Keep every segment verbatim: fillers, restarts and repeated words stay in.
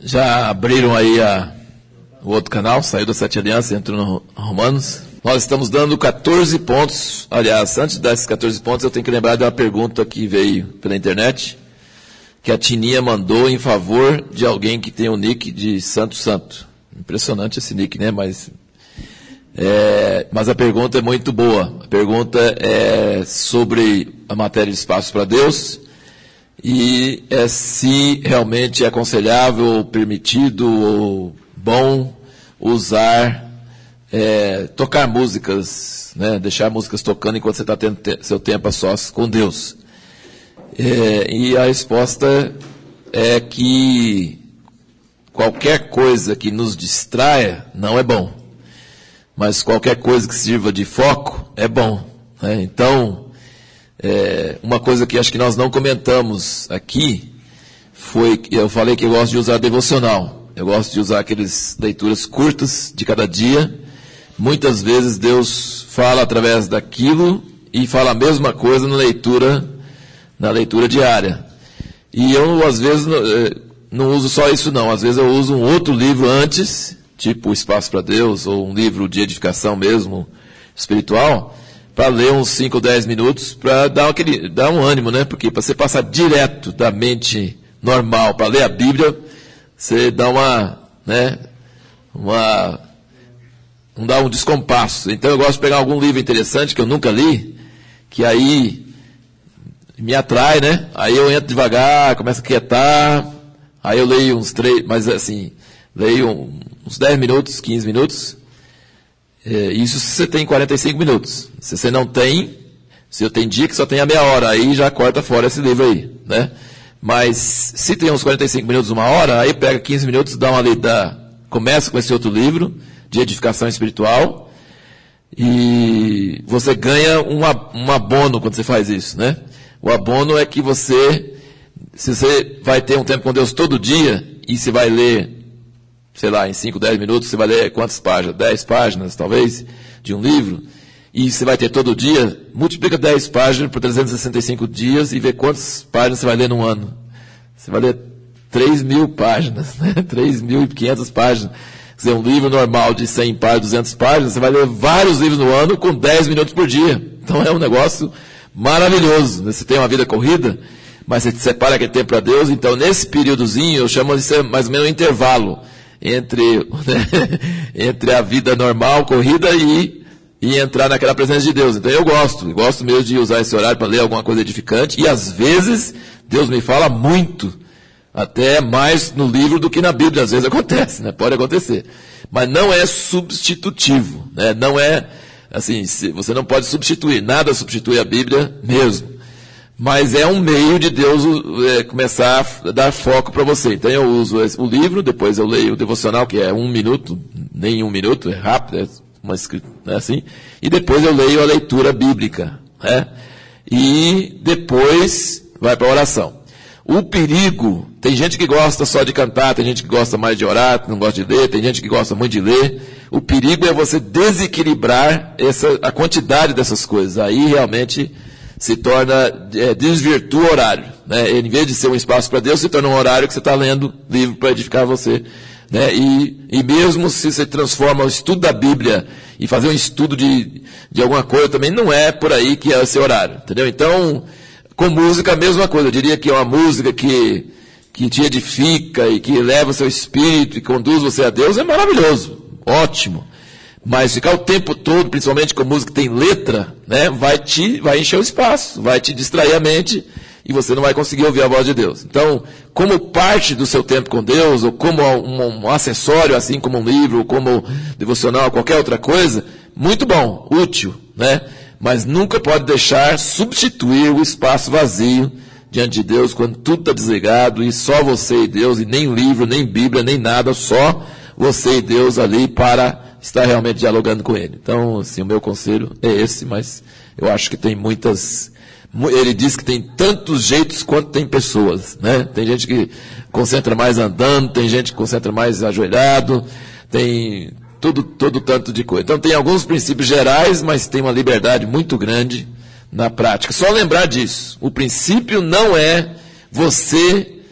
Já abriram aí a, o outro canal, saiu da Sete Alianças, entrou no Romanos. Nós estamos dando quatorze pontos. Aliás, antes desses quatorze pontos, eu tenho que lembrar de uma pergunta que veio pela internet, que a Tininha mandou em favor de alguém que tem o nick de Santo Santo. Impressionante esse nick, né? Mas, é, mas a pergunta é muito boa. A pergunta é sobre a matéria de espaços para Deus e é se realmente é aconselhável, ou permitido, ou bom usar, é, tocar músicas, né? Deixar músicas tocando enquanto você está tendo te- seu tempo a sós com Deus. É, e a resposta é que qualquer coisa que nos distraia não é bom, mas qualquer coisa que sirva de foco é bom, né? Então, é, uma coisa que acho que nós não comentamos aqui foi que eu falei que eu gosto de usar devocional. Eu gosto de usar aquelas leituras curtas de cada dia. Muitas vezes Deus fala através daquilo e fala a mesma coisa na leitura na leitura diária. E eu, às vezes, não, não uso só isso, não. Às vezes eu uso um outro livro antes, tipo o Espaço para Deus, ou um livro de edificação mesmo, espiritual, para ler uns cinco ou dez minutos, para dar, aquele, dar um ânimo, né? Porque para você passar direto da mente normal para ler a Bíblia, você dá uma, né, uma, não dá um descompasso. Então eu gosto de pegar algum livro interessante que eu nunca li, que aí me atrai, né? Aí eu entro devagar, começo a quietar, aí eu leio uns três, mas assim, leio uns dez minutos, quinze minutos, é, isso se você tem quarenta e cinco minutos. Se você não tem, se eu tenho dia que só tem a meia hora, aí já corta fora esse livro aí, né? Mas se tem uns quarenta e cinco minutos, uma hora, aí pega quinze minutos, dá uma lida, começa com esse outro livro de edificação espiritual e você ganha um, um abono quando você faz isso, né? O abono é que você, se você vai ter um tempo com Deus todo dia, e você vai ler, sei lá, em cinco, dez minutos, você vai ler quantas páginas? dez páginas, talvez, de um livro, e você vai ter todo dia, multiplica dez páginas por trezentos e sessenta e cinco dias e vê quantas páginas você vai ler num ano. Você vai ler três mil páginas, né? três mil e quinhentas páginas. Quer dizer, um livro normal de cem páginas, duzentas páginas, você vai ler vários livros no ano com dez minutos por dia. Então é um negócio maravilhoso, né? Você tem uma vida corrida, mas você separa aquele tempo para Deus. Então nesse períodozinho, eu chamo de ser mais ou menos um intervalo entre, né, entre a vida normal, corrida e, e entrar naquela presença de Deus. Então eu gosto, eu gosto mesmo de usar esse horário para ler alguma coisa edificante, e às vezes Deus me fala muito, até mais no livro do que na Bíblia, às vezes acontece, né? Pode acontecer, mas não é substitutivo, né? Não é assim, você não pode substituir, nada substitui a Bíblia mesmo. Mas é um meio de Deus é, começar a dar foco para você. Então eu uso o livro, depois eu leio o devocional, que é um minuto, nem um minuto, é rápido, é uma escrita, né, assim. E depois eu leio a leitura bíblica, né? E depois vai para a oração. O perigo, tem gente que gosta só de cantar, tem gente que gosta mais de orar, não gosta de ler, tem gente que gosta muito de ler. O perigo é você desequilibrar essa, a quantidade dessas coisas. Aí realmente se torna, é, desvirtua o horário, né? Em vez de ser um espaço para Deus, se torna um horário que você está lendo livro para edificar você, né? E, e mesmo se você transforma o estudo da Bíblia e fazer um estudo de, de alguma coisa, também não é por aí que é esse horário, entendeu? Então, com música a mesma coisa. Eu diria que é uma música que, que te edifica e que leva o seu espírito e conduz você a Deus, é maravilhoso, ótimo. Mas ficar o tempo todo, principalmente com música que tem letra, né, vai te, vai encher o espaço, vai te distrair a mente e você não vai conseguir ouvir a voz de Deus. Então, como parte do seu tempo com Deus, ou como um, um acessório, assim como um livro, ou como devocional, qualquer outra coisa, muito bom, útil, né? Mas nunca pode deixar substituir o espaço vazio diante de Deus, quando tudo está desligado e só você e Deus, e nem livro, nem Bíblia, nem nada, só você e Deus ali para estar realmente dialogando com Ele. Então, assim, o meu conselho é esse, mas eu acho que tem muitas... Ele diz que tem tantos jeitos quanto tem pessoas, né? Tem gente que concentra mais andando, tem gente que concentra mais ajoelhado, tem todo, todo tanto de coisa. Então tem alguns princípios gerais, mas tem uma liberdade muito grande na prática. Só lembrar disso. O princípio não é você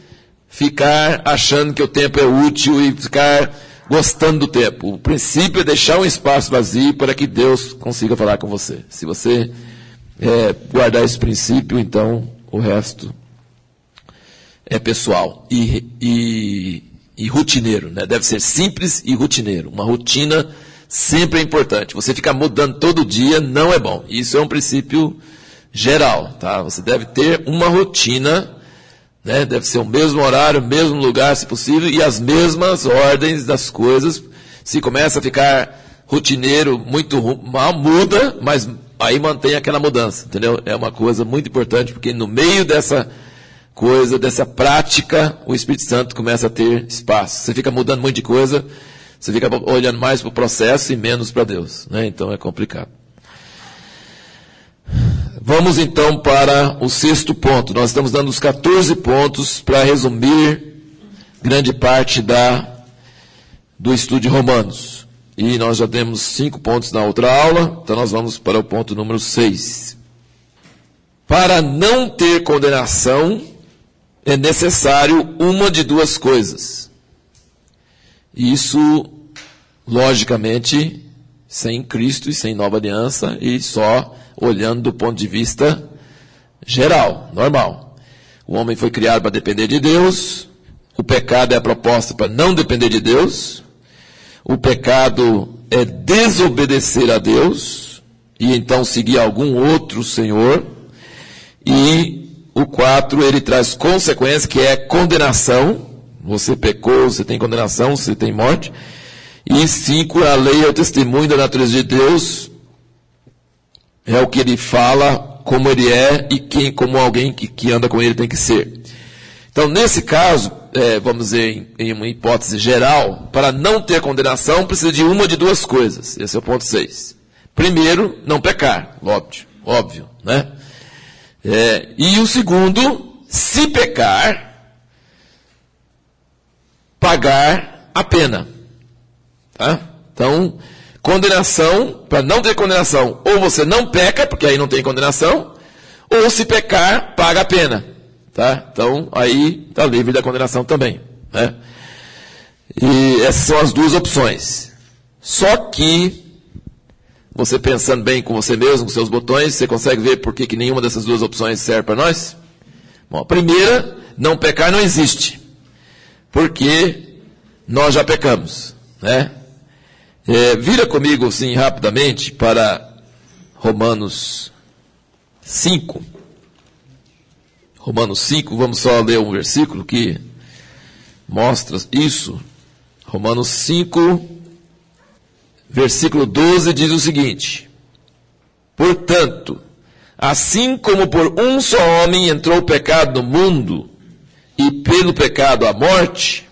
ficar achando que o tempo é útil e ficar gostando do tempo. O princípio é deixar um espaço vazio para que Deus consiga falar com você. Se você é, guardar esse princípio, então o resto é pessoal e, e, e rotineiro, né? Deve ser simples e rotineiro. Uma rotina sempre é importante. Você ficar mudando todo dia não é bom. Isso é um princípio geral, tá? Você deve ter uma rotina, né? Deve ser o mesmo horário, o mesmo lugar, se possível, e as mesmas ordens das coisas. Se começa a ficar rotineiro, muito mal, muda, mas aí mantém aquela mudança, entendeu? É uma coisa muito importante, porque no meio dessa coisa, dessa prática, o Espírito Santo começa a ter espaço. Você fica mudando muito de coisa, você fica olhando mais para o processo e menos para Deus, né? Então é complicado. Vamos então para o sexto ponto. Nós estamos dando os quatorze pontos para resumir grande parte da, do estudo de Romanos. E nós já temos cinco pontos na outra aula, então nós vamos para o ponto número seis. Para não ter condenação, é necessário uma de duas coisas. Isso, logicamente, sem Cristo e sem nova aliança, e só olhando do ponto de vista geral, normal. O homem foi criado para depender de Deus, o pecado é a proposta para não depender de Deus, o pecado é desobedecer a Deus, e então seguir algum outro Senhor, e o quatro, ele traz consequência, que é condenação. Você pecou, você tem condenação, você tem morte. E cinco, a lei é o testemunho da natureza de Deus. É o que ele fala, como ele é, e quem, como alguém que, que anda com ele tem que ser. Então, nesse caso, é, vamos dizer, em, em uma hipótese geral, para não ter condenação, precisa de uma de duas coisas. Esse é o ponto seis. Primeiro, não pecar, óbvio, óbvio, né? É, e o segundo, se pecar, pagar a pena. Tá? Então, condenação, para não ter condenação, ou você não peca, porque aí não tem condenação, ou se pecar, paga a pena. Tá? Então, aí está livre da condenação também. Né? E essas são as duas opções. Só que, você pensando bem com você mesmo, com seus botões, você consegue ver por que, que nenhuma dessas duas opções serve para nós? Bom, a primeira, não pecar não existe. Porque nós já pecamos. Né? É, vira comigo, assim, rapidamente, para Romanos cinco. Romanos cinco, vamos só ler um versículo que mostra isso. Romanos cinco, versículo doze, diz o seguinte: portanto, assim como por um só homem entrou o pecado no mundo, e pelo pecado a morte,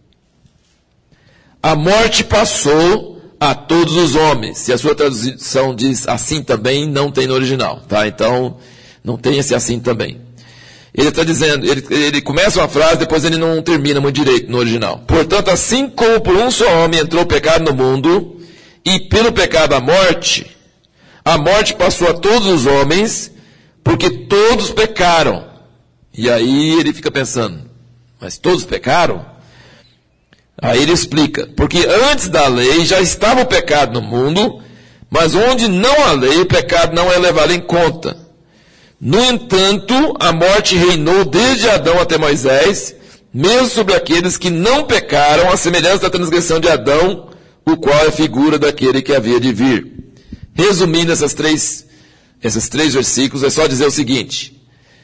a morte passou a todos os homens. Se a sua tradução diz assim também, não tem no original, tá? Então, não tem esse assim também. Ele está dizendo, ele, ele começa uma frase, depois ele não termina muito direito no original. Portanto, assim como por um só homem entrou o pecado no mundo, e pelo pecado a morte, a morte passou a todos os homens, porque todos pecaram. E aí ele fica pensando, mas todos pecaram? Aí ele explica, porque antes da lei já estava o pecado no mundo, mas onde não há lei, o pecado não é levado em conta. No entanto, a morte reinou desde Adão até Moisés, mesmo sobre aqueles que não pecaram, à semelhança da transgressão de Adão, o qual é figura daquele que havia de vir. Resumindo essas três, esses três versículos, é só dizer o seguinte: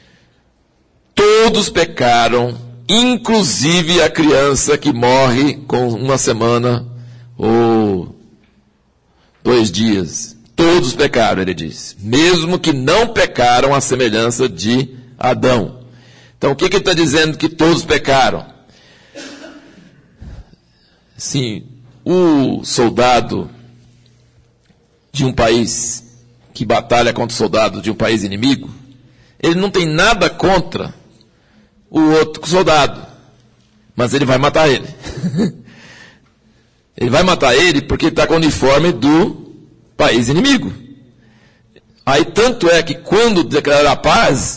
todos pecaram, inclusive a criança que morre com uma semana ou dois dias. Todos pecaram, ele diz. Mesmo que não pecaram à semelhança de Adão. Então, o que, que ele está dizendo que todos pecaram? Sim, o soldado de um país que batalha contra o soldado de um país inimigo, ele não tem nada contra o outro soldado, mas ele vai matar ele. Ele vai matar ele porque ele está com o uniforme do país inimigo. Aí tanto é que quando declarar a paz,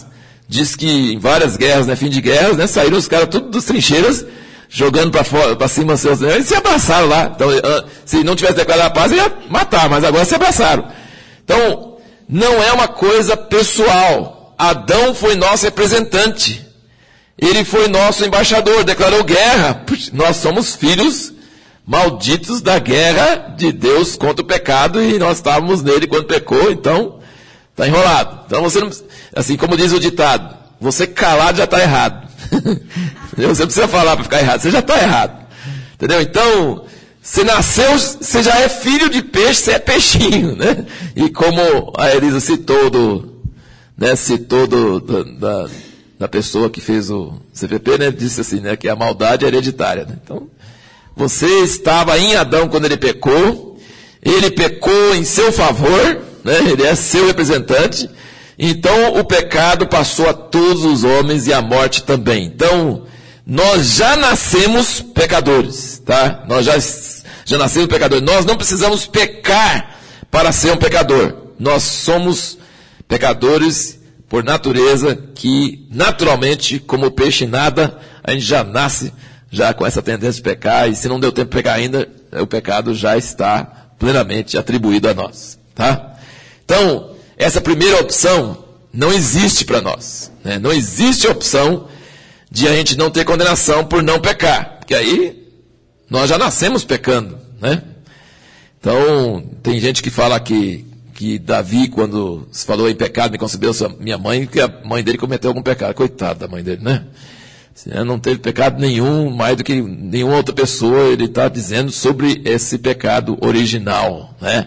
diz que em várias guerras, né, fim de guerras, né, saíram os caras tudo das trincheiras, jogando para fora, para cima seus, eles se abraçaram lá. Então, se não tivesse declarado a paz, ia matar, mas agora se abraçaram. Então, não é uma coisa pessoal. Adão foi nosso representante. Ele foi nosso embaixador, declarou guerra. Nós somos filhos malditos da guerra de Deus contra o pecado e nós estávamos nele quando pecou, então está enrolado. Então você não, assim como diz o ditado, você calado já está errado. Você não precisa falar para ficar errado, você já está errado. Entendeu? Então, você nasceu, você já é filho de peixe, você é peixinho, né? E como a Elisa citou do, né, citou do, do, da, da pessoa que fez o C P P, né, disse assim, né, que a maldade é hereditária, né? Então, você estava em Adão quando ele pecou, ele pecou em seu favor, né? Ele é seu representante, então o pecado passou a todos os homens e a morte também. Então, nós já nascemos pecadores, tá? Nós já, já nascemos pecadores. Nós não precisamos pecar para ser um pecador. Nós somos pecadores por natureza, que naturalmente, como o peixe nada, a gente já nasce já com essa tendência de pecar, e se não deu tempo de pecar ainda, o pecado já está plenamente atribuído a nós, tá? Então, essa primeira opção não existe para nós, né? Não existe a opção de a gente não ter condenação por não pecar, porque aí nós já nascemos pecando, né? Então, tem gente que fala que, que Davi, quando se falou em pecado, me concebeu sua, minha mãe, que a mãe dele cometeu algum pecado. Coitado da mãe dele, né? Não teve pecado nenhum, mais do que nenhuma outra pessoa, ele está dizendo sobre esse pecado original, né?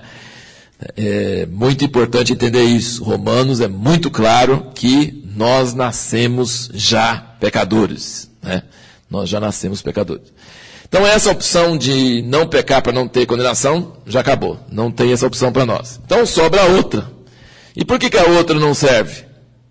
É muito importante entender isso. Romanos é muito claro que nós nascemos já pecadores, né? Nós já nascemos pecadores. Então essa opção de não pecar para não ter condenação, já acabou. Não tem essa opção para nós. Então sobra a outra. E por que, que a outra não serve?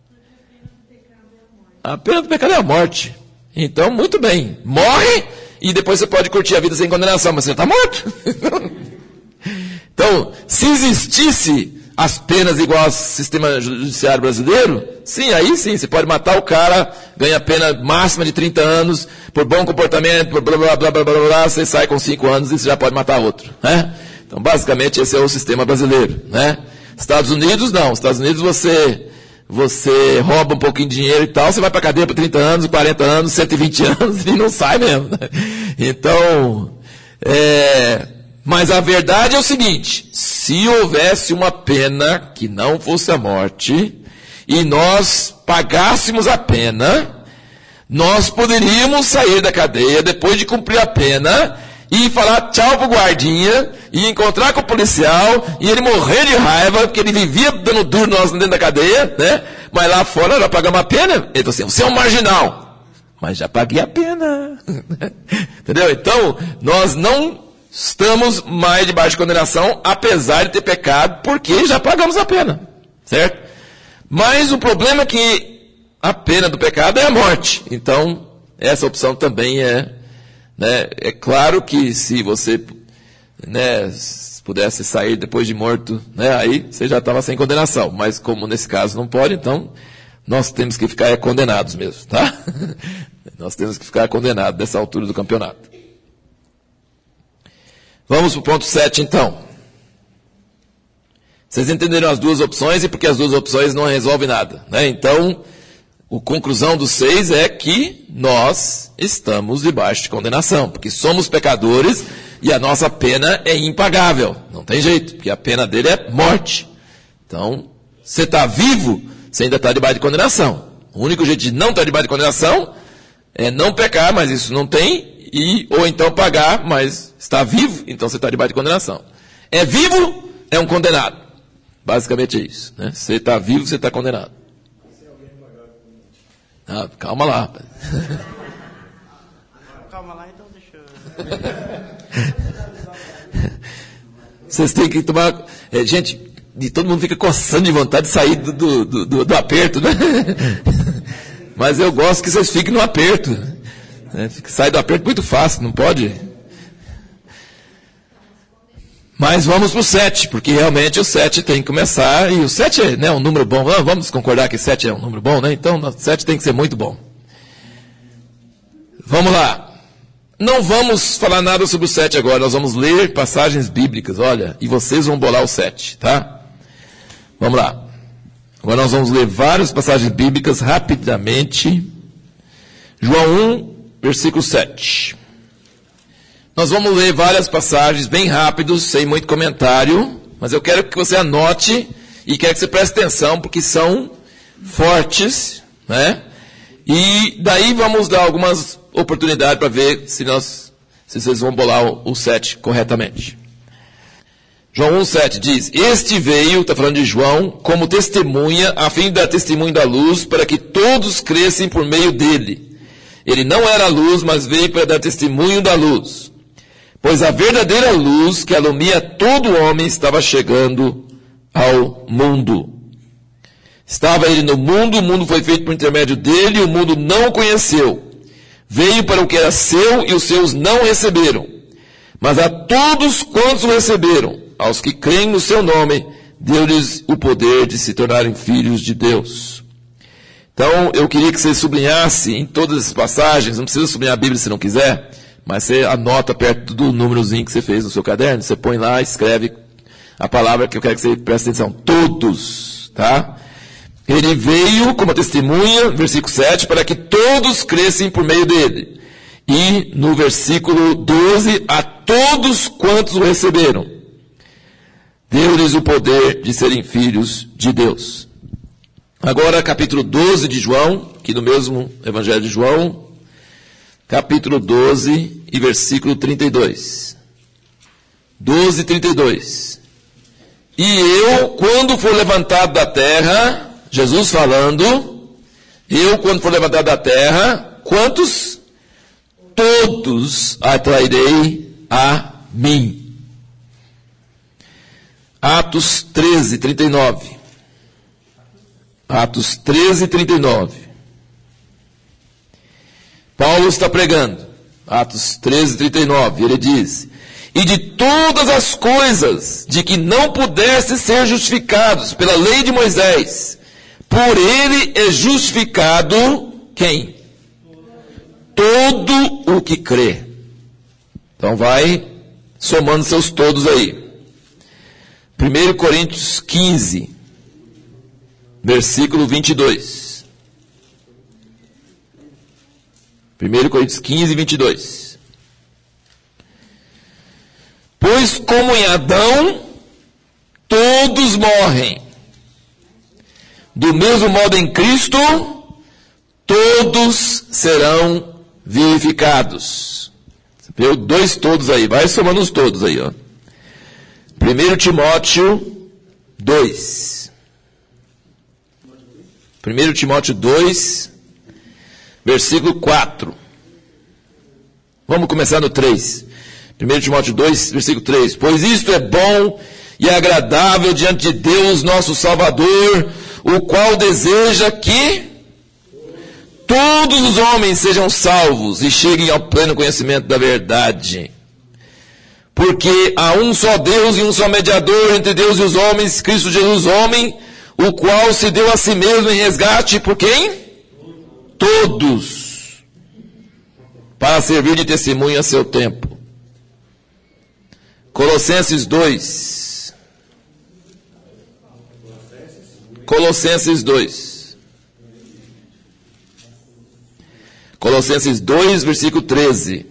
A pena do pecado é a morte. Então, muito bem. Morre e depois você pode curtir a vida sem condenação, mas você está morto. Então, se existisse as penas igual ao sistema judiciário brasileiro, sim, aí sim, você pode matar o cara, ganha pena máxima de trinta anos, por bom comportamento, por blá blá blá blá blá blá, você sai com cinco anos e você já pode matar outro, né? Então, basicamente, esse é o sistema brasileiro, né? Estados Unidos, não. Estados Unidos, você... Você rouba um pouquinho de dinheiro e tal, você vai para a cadeia por trinta anos, quarenta anos, cento e vinte anos e não sai mesmo. Então, é, mas a verdade é o seguinte, se houvesse uma pena que não fosse a morte, e nós pagássemos a pena, nós poderíamos sair da cadeia depois de cumprir a pena e falar tchau pro guardinha, e encontrar com o policial, e ele morrer de raiva, porque ele vivia dando duro nós dentro da cadeia, né? Mas lá fora nós pagamos a pena. Ele falou assim, você é um marginal. Mas já paguei a pena. Entendeu? Então, nós não estamos mais debaixo de condenação, apesar de ter pecado, porque já pagamos a pena. Certo? Mas o problema é que a pena do pecado é a morte. Então, essa opção também é... Né? É claro que se você, né, pudesse sair depois de morto, né, aí você já estava sem condenação. Mas como nesse caso não pode, então nós temos que ficar condenados mesmo, tá? Nós temos que ficar condenados nessa altura do campeonato. Vamos para o ponto sete então. Vocês entenderam as duas opções e porque as duas opções não resolvem nada, né? Então... A conclusão do seis é que nós estamos debaixo de condenação, porque somos pecadores e a nossa pena é impagável. Não tem jeito, porque a pena dele é morte. Então, você está vivo, você ainda está debaixo de condenação. O único jeito de não estar debaixo de condenação é não pecar, mas isso não tem, e, ou então pagar, mas está vivo, então você está debaixo de condenação. É vivo, é um condenado. Basicamente é isso, né? Você está vivo, você está condenado. Ah, calma lá. Calma lá, então deixa eu... Vocês têm que tomar... É, gente, e todo mundo fica coçando de vontade de sair do, do, do, do aperto, né? Mas eu gosto que vocês fiquem no aperto. Né? Sai do aperto muito fácil, não pode? Mas vamos para o sete, porque realmente o sete tem que começar, e o sete é, né, um número bom. Vamos concordar que sete é um número bom, né? Então o sete tem que ser muito bom. Vamos lá. Não vamos falar nada sobre o sete agora, nós vamos ler passagens bíblicas, olha, e vocês vão bolar o sete, tá? Vamos lá. Agora nós vamos ler várias passagens bíblicas rapidamente. João um, versículo sete. Nós vamos ler várias passagens bem rápidos, sem muito comentário, mas eu quero que você anote e quero que você preste atenção, porque são fortes, né? E daí vamos dar algumas oportunidades para ver se, nós, se vocês vão bolar o, o sete corretamente. João um, sete diz: Este veio, está falando de João, como testemunha, a fim de dar testemunho da luz, para que todos crescem por meio dele. Ele não era a luz, mas veio para dar testemunho da luz. Pois a verdadeira luz que alumia todo homem estava chegando ao mundo. Estava ele no mundo, o mundo foi feito por intermédio dele, e o mundo não o conheceu. Veio para o que era seu, e os seus não receberam. Mas a todos quantos o receberam, aos que creem no seu nome, deu-lhes o poder de se tornarem filhos de Deus. Então, eu queria que você sublinhasse em todas as passagens, não precisa sublinhar a Bíblia se não quiser, mas você anota perto do númerozinho que você fez no seu caderno, você põe lá, escreve a palavra que eu quero que você preste atenção. Todos, tá? Ele veio como testemunha, versículo sete, para que todos crescem por meio dele. E no versículo doze, a todos quantos o receberam, deu-lhes o poder de serem filhos de Deus. Agora, capítulo doze de João, que no mesmo Evangelho de João, capítulo doze e versículo trinta e dois. doze, trinta e dois. E eu, quando for levantado da terra, Jesus falando, eu, quando for levantado da terra, quantos? Todos atrairei a mim. Atos treze, trinta e nove. Atos treze, trinta e nove. Paulo está pregando. Atos treze, trinta e nove. Ele diz: E de todas as coisas de que não pudesse ser justificados pela lei de Moisés, por ele é justificado quem? Todo o que crê. Então vai somando seus todos aí. primeiro Coríntios quinze, versículo vinte e dois. primeiro Coríntios quinze, vinte e dois. Pois como em Adão todos morrem, do mesmo modo em Cristo todos serão vivificados. Você viu dois todos aí, vai somando os todos aí, ó. primeiro Timóteo dois. primeiro Timóteo dois, versículo quatro. Vamos começar no três. primeiro Timóteo dois, versículo três. Pois isto é bom e agradável diante de Deus, nosso Salvador, o qual deseja que todos os homens sejam salvos e cheguem ao pleno conhecimento da verdade. Porque há um só Deus e um só mediador entre Deus e os homens, Cristo Jesus, homem, o qual se deu a si mesmo em resgate por quem? Todos. Para servir de testemunho a seu tempo. Colossenses dois. Colossenses dois. Colossenses dois, versículo treze.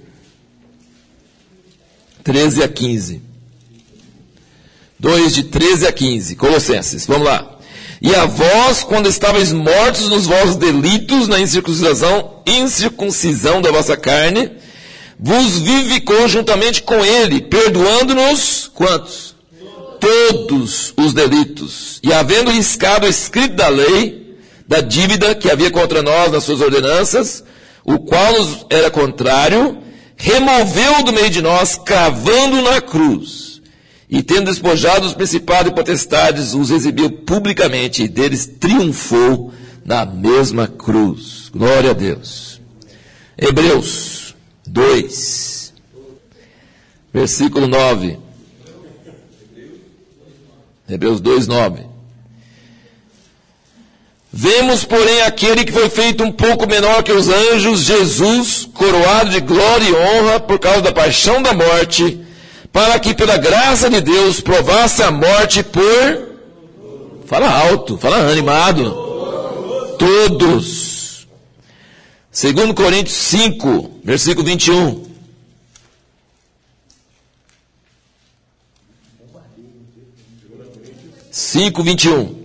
treze a quinze. dois, de treze a quinze. Colossenses, vamos lá. E a vós, quando estáveis mortos nos vossos delitos, na incircuncisão, incircuncisão da vossa carne, vos vivificou juntamente com ele, perdoando-nos, quantos? Todos os delitos. E havendo riscado o escrito da lei, da dívida que havia contra nós nas suas ordenanças, o qual nos era contrário, removeu do meio de nós, cravando na cruz. E tendo despojado os principados e potestades, os exibiu publicamente, e deles triunfou na mesma cruz. Glória a Deus. Hebreus dois, versículo nove. Hebreus dois, nove. Vemos, porém, aquele que foi feito um pouco menor que os anjos, Jesus, coroado de glória e honra por causa da paixão da morte, para que pela graça de Deus provasse a morte por... Fala alto, fala animado. Todos. Segundo Coríntios cinco, versículo vinte e um. cinco, vinte e um.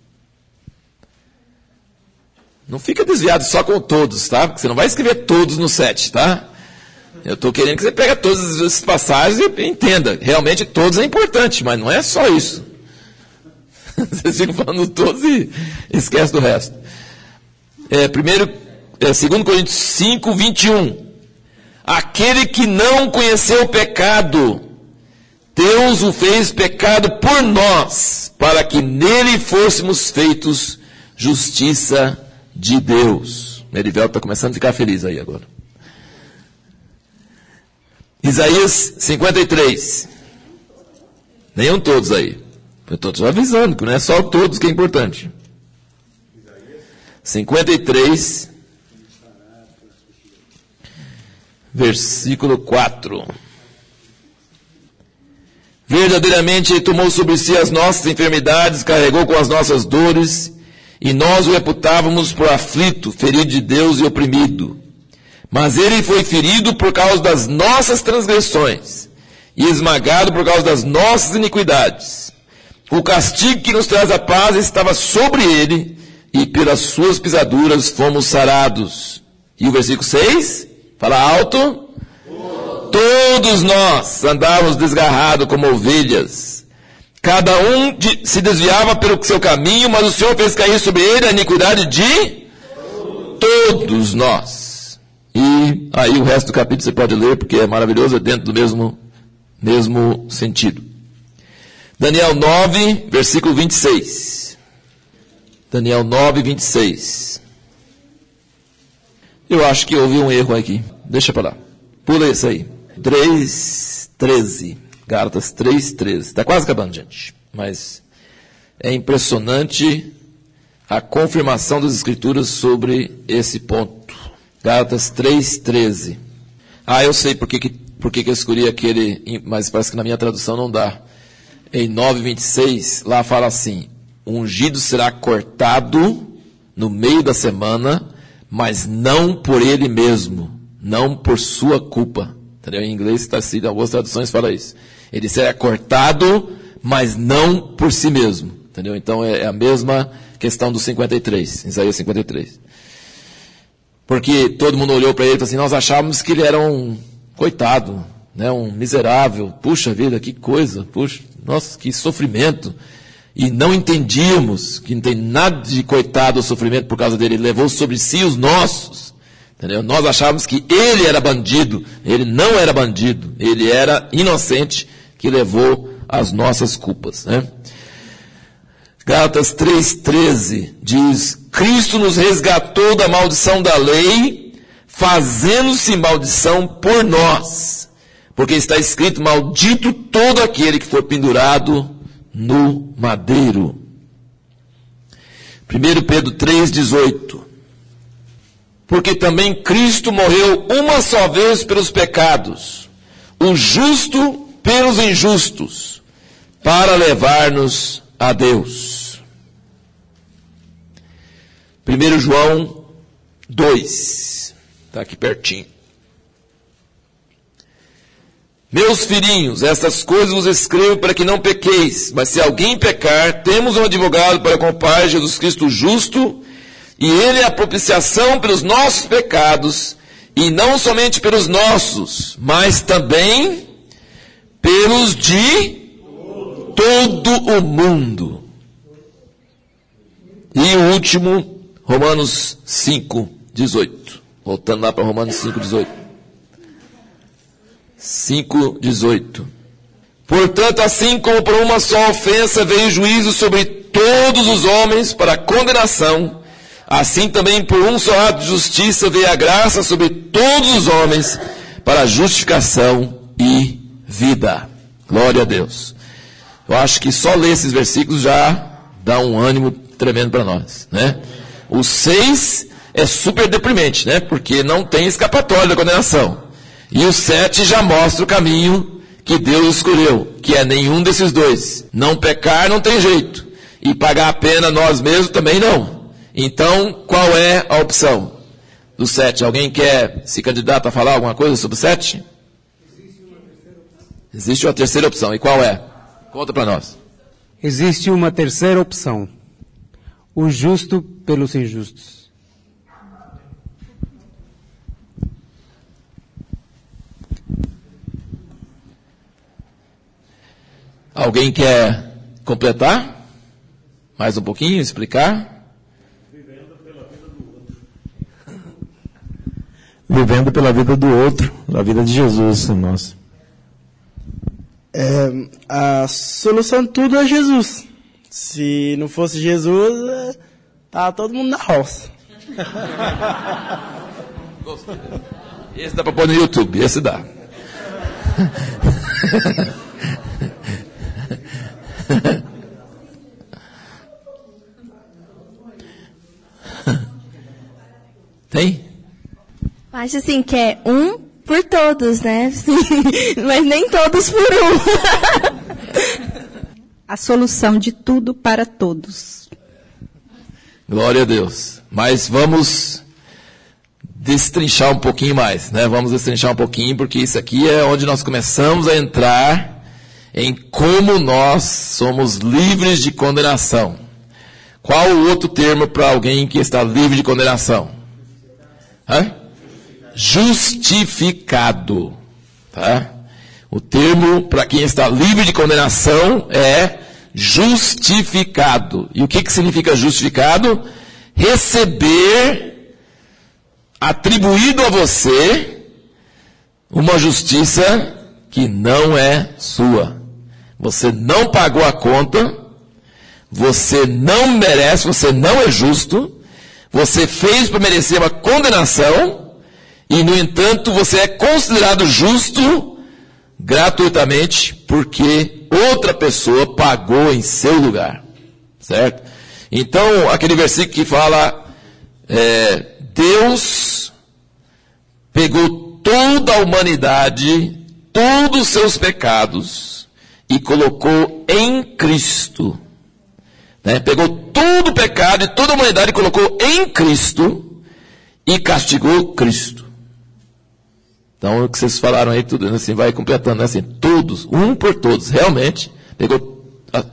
Não fica desviado só com todos, tá? Porque você não vai escrever todos no sete, tá? Eu estou querendo que você pegue todas essas passagens e entenda. Realmente todos é importante, mas não é só isso. Vocês ficam falando todos e esquece do resto. É, primeiro, é, segundo Coríntios cinco, vinte e um. Aquele que não conheceu o pecado, Deus o fez pecado por nós, para que nele fôssemos feitos justiça de Deus. Merivel está começando a ficar feliz aí agora. Isaías cinquenta e três. Nenhum todos aí. Eu estou só avisando que não é só todos que é importante. cinquenta e três, versículo quatro. Verdadeiramente ele tomou sobre si as nossas enfermidades, carregou com as nossas dores, e nós o reputávamos por aflito, ferido de Deus e oprimido. Mas ele foi ferido por causa das nossas transgressões, e esmagado por causa das nossas iniquidades. O castigo que nos traz a paz estava sobre ele, e pelas suas pisaduras fomos sarados. E o versículo seis, fala alto. Todos nós andávamos desgarrados como ovelhas. Cada um de, se desviava pelo seu caminho, mas o Senhor fez cair sobre ele a iniquidade de todos nós. E aí o resto do capítulo você pode ler, porque é maravilhoso, é dentro do mesmo, mesmo sentido. Daniel nove, versículo vinte e seis. Daniel nove, vinte e seis. Eu acho que houve um erro aqui. Deixa para lá. Pula isso aí. três, treze. Gálatas três, treze. Está quase acabando, gente. Mas é impressionante a confirmação das Escrituras sobre esse ponto. Gálatas três, treze. Ah, eu sei por que, por que, que eu escolhi aquele, mas parece que na minha tradução não dá. Em nove, vinte e seis, lá fala assim: o ungido será cortado no meio da semana, mas não por ele mesmo, não por sua culpa. Entendeu? Em inglês está assim, algumas traduções falam isso. Ele será cortado, mas não por si mesmo. Entendeu? Então é a mesma questão do cinquenta e três, Isaías cinquenta e três. Porque todo mundo olhou para ele e falou assim: nós achávamos que ele era um coitado, né, um miserável. Puxa vida, que coisa, puxa, nossa, que sofrimento. E não entendíamos que não tem nada de coitado ou sofrimento por causa dele. Ele levou sobre si os nossos. Entendeu? Nós achávamos que ele era bandido. Ele não era bandido. Ele era inocente que levou as nossas culpas. Né? Gálatas três, treze diz: Cristo nos resgatou da maldição da lei, fazendo-se maldição por nós. Porque está escrito: maldito todo aquele que for pendurado no madeiro. primeiro Pedro três, dezoito. Porque também Cristo morreu uma só vez pelos pecados, o justo pelos injustos, para levar-nos a Deus. primeiro João dois, está aqui pertinho. Meus filhinhos, estas coisas vos escrevo para que não pequeis, mas se alguém pecar, temos um advogado para com o Pai, Jesus Cristo justo, e ele é a propiciação pelos nossos pecados, e não somente pelos nossos, mas também pelos de todo o mundo. E o último, Romanos cinco, dezoito. Voltando lá para Romanos cinco, dezoito. cinco, dezoito. Portanto, assim como por uma só ofensa veio juízo sobre todos os homens para condenação, assim também por um só ato de justiça veio a graça sobre todos os homens para justificação e vida. Glória a Deus. Eu acho que só ler esses versículos já dá um ânimo tremendo para nós, né? O seis é super deprimente, né? Porque não tem escapatória da condenação. E o sete já mostra o caminho que Deus escolheu, que é nenhum desses dois. Não pecar não tem jeito. E pagar a pena nós mesmos também não. Então, qual é a opção do sete? Alguém quer se candidatar a falar alguma coisa sobre o sete? Existe uma terceira opção. E qual é? Conta para nós. Existe uma terceira opção. O justo pelos injustos. Alguém quer completar? Mais um pouquinho, explicar? Vivendo pela vida do outro. Vivendo pela vida do outro, a vida de Jesus em nós. É, a solução de tudo é Jesus. Se não fosse Jesus, tá todo mundo na roça. Gostei. Esse dá para pôr no YouTube, esse dá. Tem? Acho assim que é um por todos, né? Sim, mas nem todos por um. A solução de tudo para todos. Glória a Deus. Mas vamos destrinchar um pouquinho mais, né? Vamos destrinchar um pouquinho, porque isso aqui é onde nós começamos a entrar em como nós somos livres de condenação. Qual o outro termo para alguém que está livre de condenação? Hã? Justificado. Tá? O termo para quem está livre de condenação é justificado. E o que, que significa justificado? Receber atribuído a você uma justiça que não é sua. Você não pagou a conta, você não merece, você não é justo, você fez para merecer uma condenação, e no entanto você é considerado justo gratuitamente, porque outra pessoa pagou em seu lugar. Certo? Então, aquele versículo que fala, é, Deus pegou toda a humanidade, todos os seus pecados, e colocou em Cristo. Né? Pegou todo o pecado e toda a humanidade e colocou em Cristo e castigou Cristo. Então, o que vocês falaram aí, tudo assim, vai completando, né? Assim, todos, um por todos, realmente, pegou a,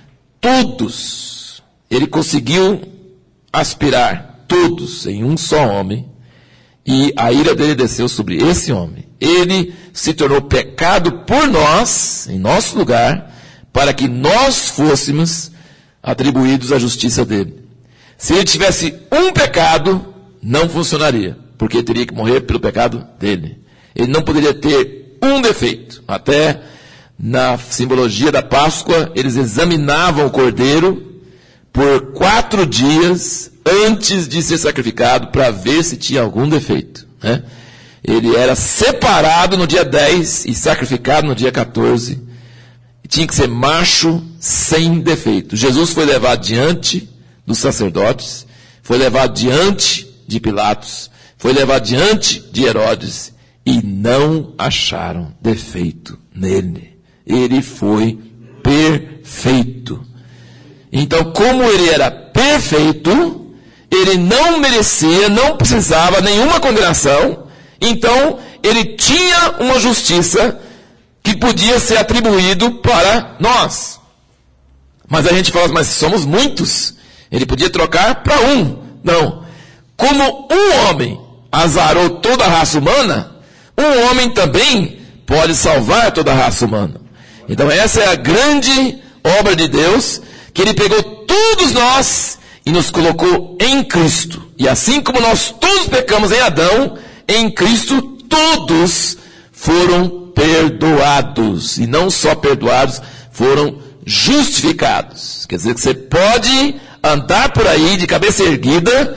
todos. Ele conseguiu aspirar todos em um só homem, e a ira dele desceu sobre esse homem. Ele se tornou pecado por nós, em nosso lugar, para que nós fôssemos atribuídos à justiça dele. Se ele tivesse um pecado, não funcionaria, porque teria que morrer pelo pecado dele. Ele não poderia ter um defeito. Até na simbologia da Páscoa, eles examinavam o cordeiro por quatro dias antes de ser sacrificado para ver se tinha algum defeito. Né? Ele era separado no dia dez e sacrificado no dia quatorze. E tinha que ser macho sem defeito. Jesus foi levado diante dos sacerdotes, foi levado diante de Pilatos, foi levado diante de Herodes, e não acharam defeito nele. Ele foi perfeito. Então, como ele era perfeito, ele não merecia, não precisava nenhuma condenação. Então, ele tinha uma justiça que podia ser atribuído para nós. Mas a gente fala, mas somos muitos. Ele podia trocar para um. Não. Como um homem azarou toda a raça humana, um homem também pode salvar toda a raça humana. Então essa é a grande obra de Deus, que ele pegou todos nós e nos colocou em Cristo. E assim como nós todos pecamos em Adão, em Cristo todos foram perdoados. E não só perdoados, foram justificados. Quer dizer que você pode andar por aí de cabeça erguida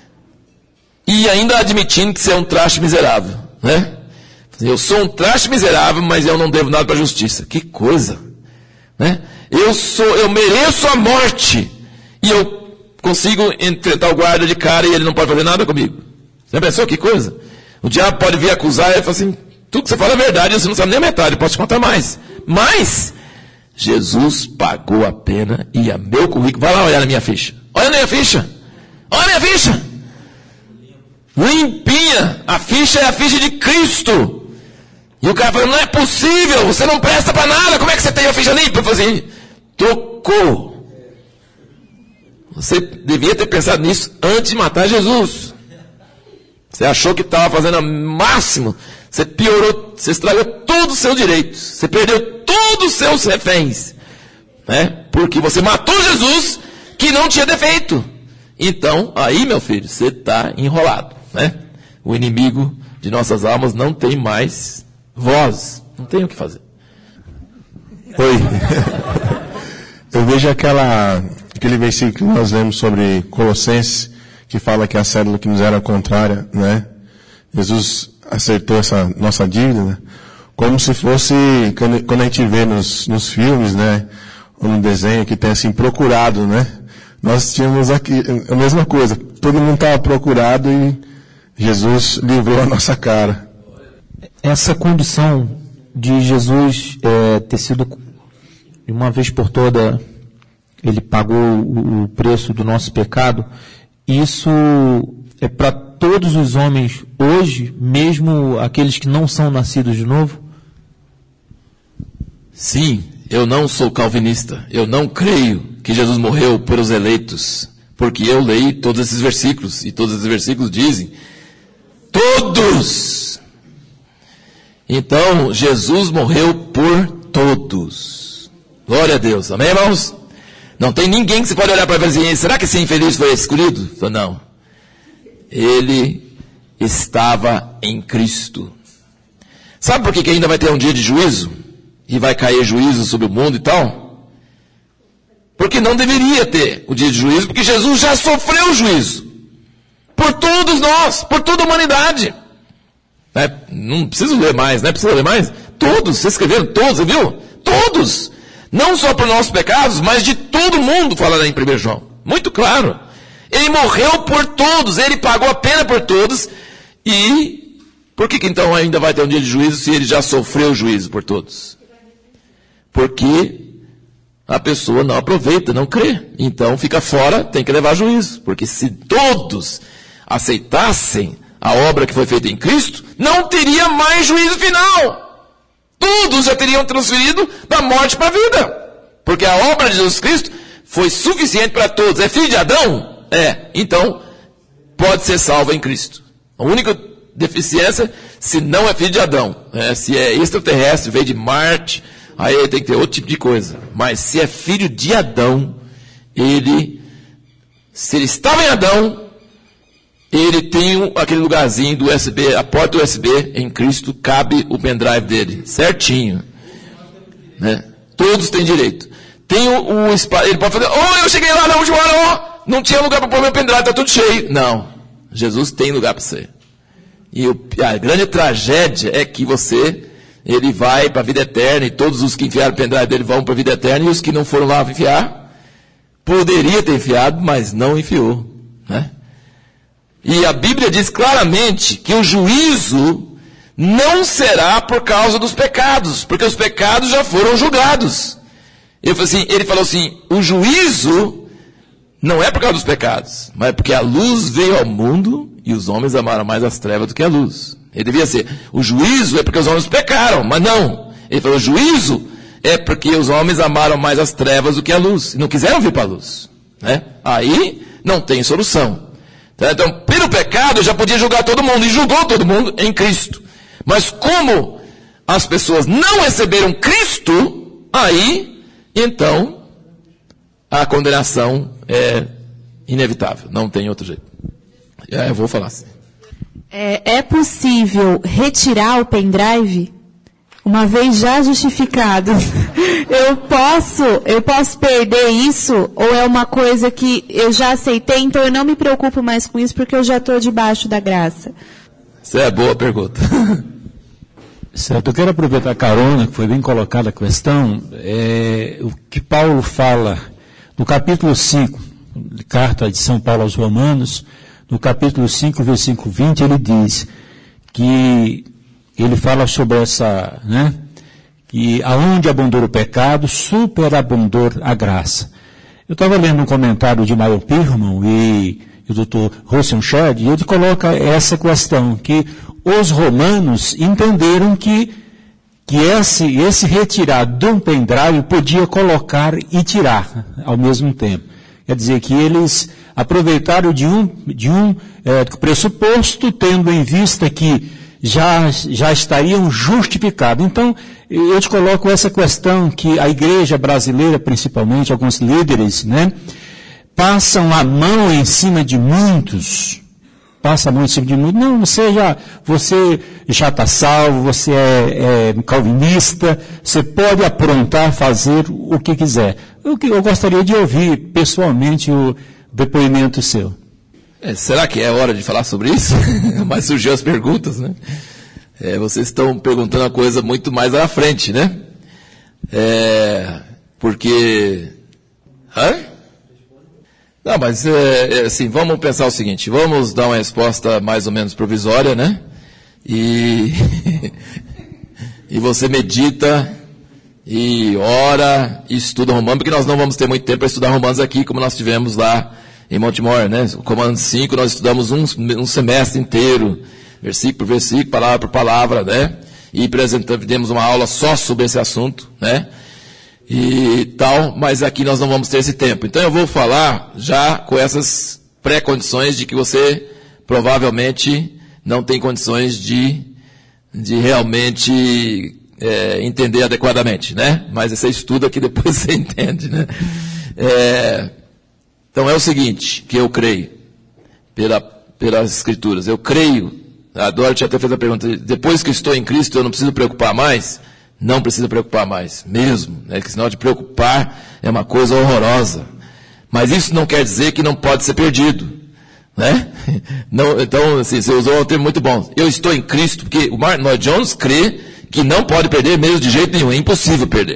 e ainda admitindo que você é um traste miserável, né? Eu sou um traste miserável, mas eu não devo nada para a justiça. Que coisa, né? Eu sou, eu mereço a morte. E eu consigo enfrentar o guarda de cara e ele não pode fazer nada comigo. Você pensou que coisa? O diabo pode vir acusar e falar assim, tudo que você fala é verdade, você não sabe nem a metade, eu posso te contar mais. Mas, Jesus pagou a pena e a meu currículo, vai lá olhar na minha ficha. Olha na minha ficha. Olha na minha ficha. Limpinha. A ficha é a ficha de Cristo. E o cara falou, não é possível, você não presta para nada, como é que você tem a ficha limpa? Eu falei assim, trocou. Você devia ter pensado nisso antes de matar Jesus. Você achou que estava fazendo o máximo, você piorou, você estragou todos os seus direitos, você perdeu todos os seus reféns, né? Porque você matou Jesus, que não tinha defeito. Então, aí, meu filho, você está enrolado, né? O inimigo de nossas almas não tem mais voz, não tem o que fazer. Oi. Eu vejo aquela, aquele versículo que nós lemos sobre Colossenses, que fala que a célula que nos era contrária, né? Jesus acertou essa nossa dívida, né? Como se fosse, quando a gente vê nos, nos filmes, né? Ou no desenho que tem assim, procurado, né? Nós tínhamos aqui a mesma coisa. Todo mundo estava procurado e Jesus livrou a nossa cara. Essa condição de Jesus é, ter sido, de uma vez por toda, ele pagou o, o preço do nosso pecado, isso é para todos os homens hoje, mesmo aqueles que não são nascidos de novo? Sim, eu não sou calvinista. Eu não creio que Jesus morreu pelos eleitos. Porque eu leio todos esses versículos. E todos esses versículos dizem, todos! Então, Jesus morreu por todos. Glória a Deus. Amém, irmãos? Não tem ninguém que você pode olhar para ele e dizer, será que esse infeliz foi escolhido? Não. Ele estava em Cristo. Sabe por que, que ainda vai ter um dia de juízo? E vai cair juízo sobre o mundo e tal? Porque não deveria ter o dia de juízo, porque Jesus já sofreu o juízo. Por todos nós, por toda a humanidade. É, não preciso ler mais, né? Precisa ler mais? Todos, vocês escreveram todos, você viu? Todos. Não só por nossos pecados, mas de todo mundo, fala em primeiro João. Muito claro. Ele morreu por todos, ele pagou a pena por todos. E por que, que então ainda vai ter um dia de juízo se ele já sofreu o juízo por todos? Porque a pessoa não aproveita, não crê. Então fica fora, tem que levar juízo. Porque se todos aceitassem a obra que foi feita em Cristo, não teria mais juízo final. Todos já teriam transferido da morte para a vida. Porque a obra de Jesus Cristo foi suficiente para todos. É filho de Adão? É. Então, pode ser salvo em Cristo. A única deficiência, se não é filho de Adão. É, se é extraterrestre, veio de Marte, aí tem que ter outro tipo de coisa. Mas se é filho de Adão, ele, se ele estava em Adão, ele tem aquele lugarzinho do U S B, a porta U S B em Cristo, cabe o pendrive dele, certinho. Né? Todos têm direito. Tem o, o espaço, ele pode fazer, oh, eu cheguei lá na última hora, oh, não tinha lugar para pôr meu pendrive, está tudo cheio. Não, Jesus tem lugar para você. E o, a grande tragédia é que você, ele vai para a vida eterna, e todos os que enfiaram o pendrive dele vão para a vida eterna, e os que não foram lá enfiar, poderia ter enfiado, mas não enfiou. Né? E a Bíblia diz claramente que o juízo não será por causa dos pecados, porque os pecados já foram julgados. Ele falou assim, ele falou assim, o juízo não é por causa dos pecados, mas é porque a luz veio ao mundo e os homens amaram mais as trevas do que a luz. Ele devia ser, o juízo é porque os homens pecaram, mas não. Ele falou, o juízo é porque os homens amaram mais as trevas do que a luz, e não quiseram vir para a luz. Né? Aí não tem solução. Então, pelo pecado, já podia julgar todo mundo, e julgou todo mundo em Cristo. Mas como as pessoas não receberam Cristo, aí, então, a condenação é inevitável, não tem outro jeito. É, eu vou falar assim. É, é possível retirar o pendrive? Uma vez já justificado, eu posso, eu posso perder isso? Ou é uma coisa que eu já aceitei, então eu não me preocupo mais com isso porque eu já estou debaixo da graça? Isso é boa pergunta. Certo, eu quero aproveitar a carona, que foi bem colocada a questão, é, o que Paulo fala no capítulo cinco, carta de São Paulo aos Romanos, no capítulo cinco, versículo vinte, ele diz que, ele fala sobre essa, né, que aonde abundou o pecado, superabundou a graça. Eu estava lendo um comentário de Meyer Pirman e, e o doutor Rosenscheld, e ele coloca essa questão, que os romanos entenderam que, que esse, esse retirar de um pendrive podia colocar e tirar ao mesmo tempo. Quer dizer que eles aproveitaram de um, de um é, pressuposto, tendo em vista que já, já estariam justificados. Então, eu te coloco essa questão que a igreja brasileira, principalmente, alguns líderes, né, passam a mão em cima de muitos, passa a mão em cima de muitos, não, você já, você já está salvo, você é, é calvinista, você pode aprontar, fazer o que quiser. Eu, eu gostaria de ouvir pessoalmente o depoimento seu. É, será que é hora de falar sobre isso? Mas surgiu as perguntas, né? É, vocês estão perguntando uma coisa muito mais à frente, né? É, porque... Hã? Não, mas é, é, assim, vamos pensar o seguinte, vamos dar uma resposta mais ou menos provisória, né? E, e você medita e ora e estuda Romanos, porque nós não vamos ter muito tempo para estudar Romanos aqui, como nós tivemos lá em Montemor, né? O Comando cinco, nós estudamos um, um semestre inteiro, versículo por versículo, palavra por palavra, né? E apresentamos uma aula só sobre esse assunto, né? E tal, mas aqui nós não vamos ter esse tempo. Então eu vou falar já com essas pré-condições de que você provavelmente não tem condições de, de realmente é, entender adequadamente, né? Mas você estuda que depois você entende, né? É, então é o seguinte, que eu creio, pela, pelas Escrituras, eu creio, a Dorothy até fez a pergunta, depois que estou em Cristo eu não preciso preocupar mais? Não precisa preocupar mais, mesmo, né? Porque senão de preocupar é uma coisa horrorosa. Mas isso não quer dizer que não pode ser perdido, né? Não, então, assim, você usou um termo muito bom. Eu estou em Cristo, porque o Martin Lloyd Jones crê que não pode perder mesmo de jeito nenhum, é impossível perder.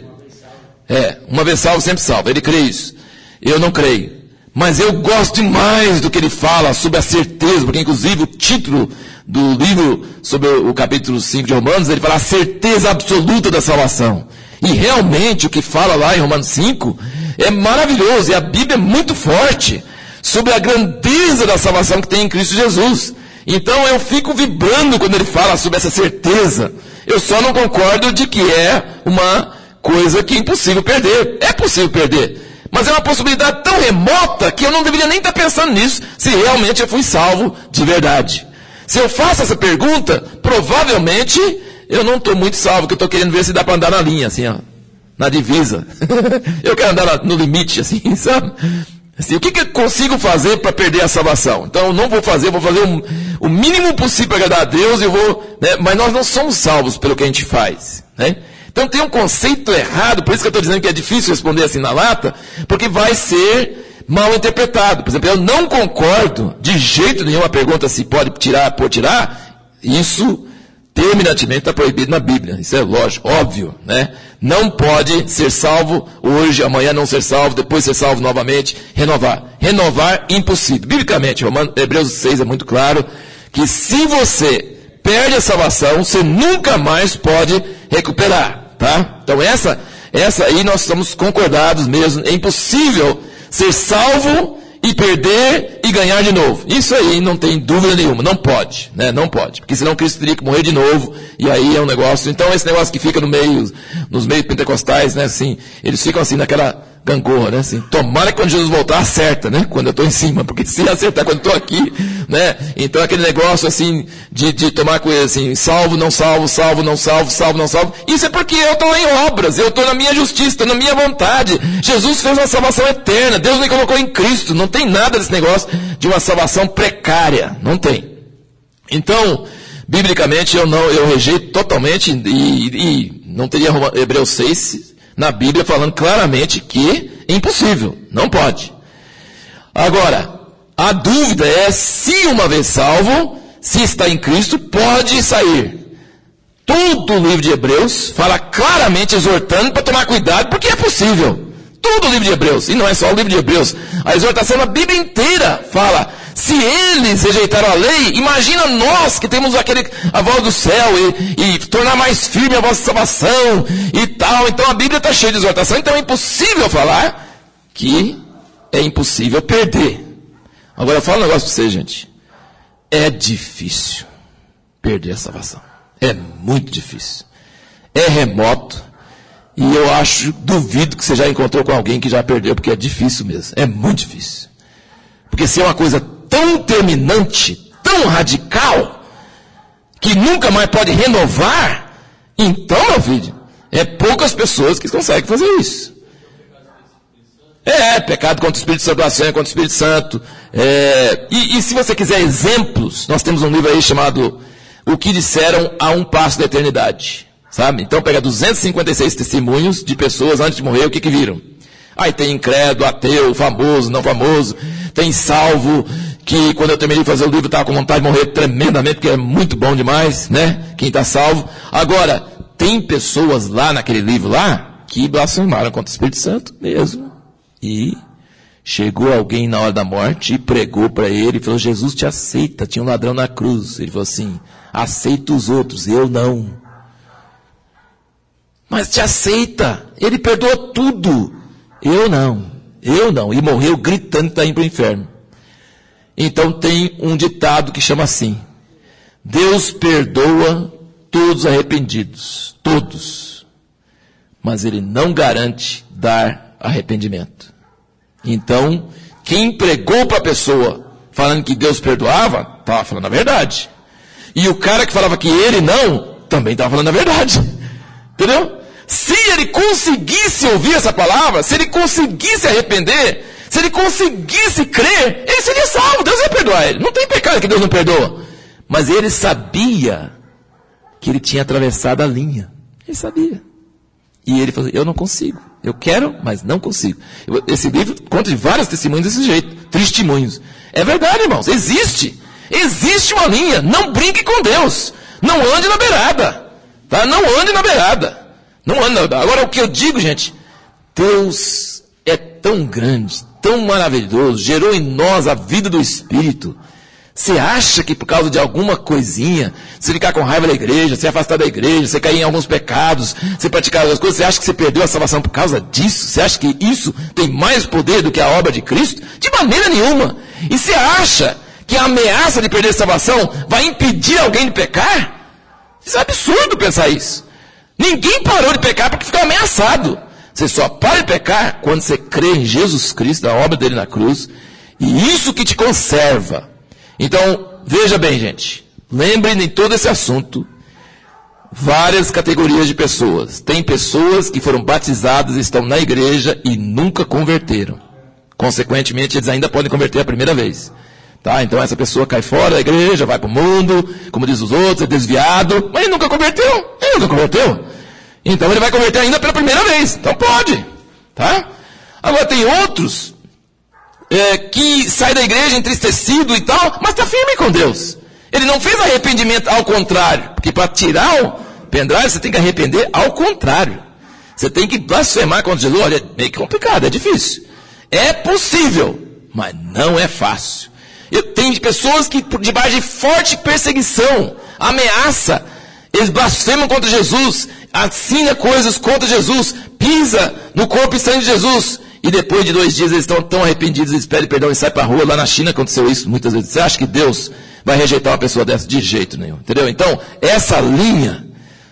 É, uma vez salvo, sempre salvo, ele crê isso. Eu não creio. Mas eu gosto demais do que ele fala sobre a certeza, porque inclusive o título do livro sobre o capítulo cinco de Romanos, ele fala a certeza absoluta da salvação. E realmente o que fala lá em Romanos cinco é maravilhoso, e a Bíblia é muito forte sobre a grandeza da salvação que tem em Cristo Jesus. Então eu fico vibrando quando ele fala sobre essa certeza. Eu só não concordo de que é uma coisa que é impossível perder. É possível perder. Mas é uma possibilidade tão remota que eu não deveria nem estar pensando nisso se realmente eu fui salvo de verdade. Se eu faço essa pergunta, provavelmente eu não estou muito salvo, que eu estou querendo ver se dá para andar na linha, assim, ó, na divisa. Eu quero andar no limite, assim, sabe? Assim, o que, que eu consigo fazer para perder a salvação? Então eu não vou fazer, eu vou fazer um, o mínimo possível para agradar a Deus, eu vou, né? Mas nós não somos salvos pelo que a gente faz, né? Então tem um conceito errado, por isso que eu estou dizendo que é difícil responder assim na lata, porque vai ser mal interpretado. Por exemplo, eu não concordo de jeito nenhum a pergunta se pode tirar, por tirar, isso terminantemente está proibido na Bíblia. Isso é lógico, óbvio, né? Não pode ser salvo hoje, amanhã não ser salvo, depois ser salvo novamente, renovar. Renovar, impossível. Biblicamente, Romanos, Hebreus seis é muito claro, que se você perde a salvação, você nunca mais pode recuperar, tá? Então essa, essa aí nós estamos concordados mesmo, é impossível ser salvo e perder e ganhar de novo. Isso aí não tem dúvida nenhuma, não pode, né? Não pode, porque senão Cristo teria que morrer de novo, e aí é um negócio, então esse negócio que fica no meio, nos meios pentecostais, né, assim, eles ficam assim naquela gangorra, né, assim, tomara que quando Jesus voltar acerta, né, quando eu estou em cima, porque se acertar quando eu estou aqui, né, então aquele negócio assim, de, de tomar coisa assim, salvo, não salvo, salvo, não salvo, salvo, não salvo, isso é porque eu estou em obras, eu estou na minha justiça, estou na minha vontade, Jesus fez uma salvação eterna, Deus me colocou em Cristo, não tem nada desse negócio de uma salvação precária, não tem. Então, biblicamente eu não, eu rejeito totalmente, e, e não teria Hebreus seis na Bíblia falando claramente que é impossível, não pode. Agora, a dúvida é se uma vez salvo, se está em Cristo, pode sair. Todo o livro de Hebreus fala claramente exortando para tomar cuidado, porque é possível. Todo o livro de Hebreus, e não é só o livro de Hebreus, a exortação na Bíblia inteira fala, se eles rejeitaram a lei, imagina nós que temos aquele, a voz do céu e, e tornar mais firme a vossa salvação e tal. Então a Bíblia está cheia de exortação, então é impossível falar que é impossível perder. Agora eu falo um negócio para vocês, gente. É difícil perder a salvação. É muito difícil. É remoto. E eu acho, duvido que você já encontrou com alguém que já perdeu, porque é difícil mesmo. É muito difícil. Porque se é uma coisa tão terminante, tão radical, que nunca mais pode renovar, então, meu filho, é poucas pessoas que conseguem fazer isso. É, pecado contra o Espírito Santo, blasfêmia contra o Espírito Santo. É, e, e se você quiser exemplos, nós temos um livro aí chamado O que Disseram a um Passo da Eternidade. Sabe? Então pega duzentos e cinquenta e seis testemunhos de pessoas antes de morrer, o que que viram? Aí tem incrédulo, ateu, famoso, não famoso, tem salvo, que quando eu terminei de fazer o livro estava com vontade de morrer tremendamente, porque é muito bom demais, né? Quem está salvo. Agora, tem pessoas lá naquele livro lá, que blasfemaram contra o Espírito Santo mesmo. E chegou alguém na hora da morte e pregou para ele, e falou, Jesus te aceita, tinha um ladrão na cruz. Ele falou assim, aceita os outros, eu não. Mas te aceita, ele perdoou tudo. Eu não, eu não. E morreu gritando que está indo para o inferno. Então tem um ditado que chama assim, Deus perdoa todos arrependidos, todos. Mas ele não garante dar arrependimento. Então, quem pregou para a pessoa falando que Deus perdoava, estava falando a verdade. E o cara que falava que ele não, também estava falando a verdade. Entendeu? Se ele conseguisse ouvir essa palavra, se ele conseguisse arrepender, se ele conseguisse crer, ele seria salvo, Deus ia perdoar ele. Não tem pecado que Deus não perdoa. Mas ele sabia que ele tinha atravessado a linha. Ele sabia. E ele falou, eu não consigo. Eu quero, mas não consigo. Esse livro conta de vários testemunhos desse jeito. Testemunhos. É verdade, irmãos. Existe. Existe uma linha. Não brinque com Deus. Não ande na beirada. Tá? Não ande na beirada. Não ande na beirada. Agora, o que eu digo, gente, Deus é tão grande, tão maravilhoso, gerou em nós a vida do Espírito. Você acha que por causa de alguma coisinha, você ficar com raiva da igreja, se afastar da igreja, você cair em alguns pecados, você praticar outras coisas, você acha que você perdeu a salvação por causa disso? Você acha que isso tem mais poder do que a obra de Cristo? De maneira nenhuma. E você acha que a ameaça de perder a salvação vai impedir alguém de pecar? Isso é absurdo pensar isso. Ninguém parou de pecar porque ficou ameaçado. Você só para de pecar quando você crê em Jesus Cristo, na obra dele na cruz, e isso que te conserva. Então, veja bem, gente, lembrem de todo esse assunto, várias categorias de pessoas. Tem pessoas que foram batizadas, estão na igreja e nunca converteram. Consequentemente, eles ainda podem converter a primeira vez. Tá? Então, essa pessoa cai fora da igreja, vai para o mundo, como diz os outros, é desviado, mas ele nunca converteu. Ele nunca converteu. Então, ele vai converter ainda pela primeira vez. Então, pode. Tá? Agora, tem outros É, que sai da igreja entristecido e tal, mas está firme com Deus. Ele não fez arrependimento ao contrário, porque para tirar o pendrive você tem que arrepender ao contrário. Você tem que blasfemar contra Jesus. Olha, é meio complicado, é difícil. É possível, mas não é fácil. Eu tenho pessoas que, por debaixo de forte perseguição, ameaça, eles blasfemam contra Jesus, assina coisas contra Jesus, pisa no corpo e sangue de Jesus. E depois de dois dias eles estão tão arrependidos, eles pedem perdão e saem para a rua. Lá na China aconteceu isso muitas vezes. Você acha que Deus vai rejeitar uma pessoa dessa? De jeito nenhum. Entendeu? Então, essa linha,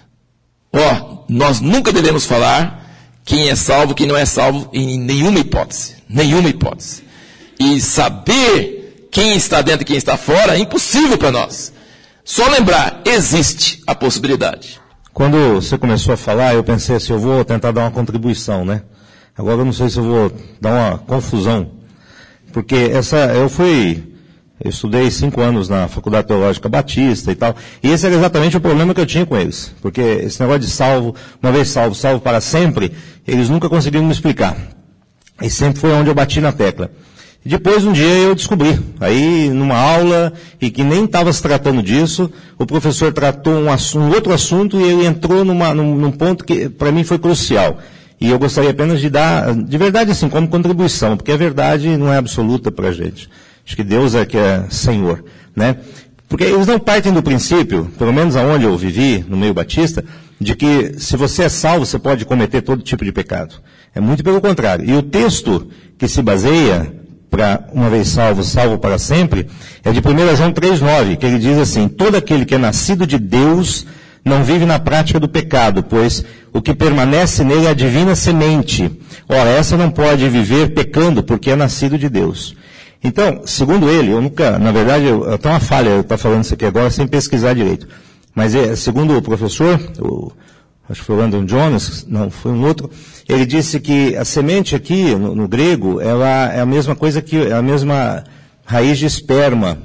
ó, nós nunca devemos falar quem é salvo, quem não é salvo, em nenhuma hipótese. Nenhuma hipótese. E saber quem está dentro e quem está fora é impossível para nós. Só lembrar, existe a possibilidade. Quando você começou a falar, eu pensei assim, eu vou tentar dar uma contribuição, né? Agora eu não sei se eu vou dar uma confusão, porque essa, eu fui, eu estudei cinco anos na Faculdade Teológica Batista e tal, e esse era exatamente o problema que eu tinha com eles, porque esse negócio de salvo, uma vez salvo, salvo para sempre, eles nunca conseguiram me explicar, e sempre foi onde eu bati na tecla. Depois, um dia, eu descobri, aí numa aula, e que nem estava se tratando disso, o professor tratou um, assunto, um outro assunto e ele entrou numa, num, num ponto que para mim foi crucial. E eu gostaria apenas de dar, de verdade assim, como contribuição, porque a verdade não é absoluta para a gente. Acho que Deus é que é Senhor, né? Porque eles não partem do princípio, pelo menos aonde eu vivi, no meio batista, de que se você é salvo, você pode cometer todo tipo de pecado. É muito pelo contrário. E o texto que se baseia para uma vez salvo, salvo para sempre, é de primeiro João três, nove, que ele diz assim: todo aquele que é nascido de Deus não vive na prática do pecado, pois o que permanece nele é a divina semente. Ora, essa não pode viver pecando, porque é nascido de Deus. Então, segundo ele, eu nunca, na verdade, eu, até uma falha eu estou falando isso aqui agora sem pesquisar direito, mas é, segundo o professor, o, acho que foi o Landon Jones, não, foi um outro, ele disse que a semente aqui, no, no grego, ela é a mesma coisa que, é a mesma raiz de esperma.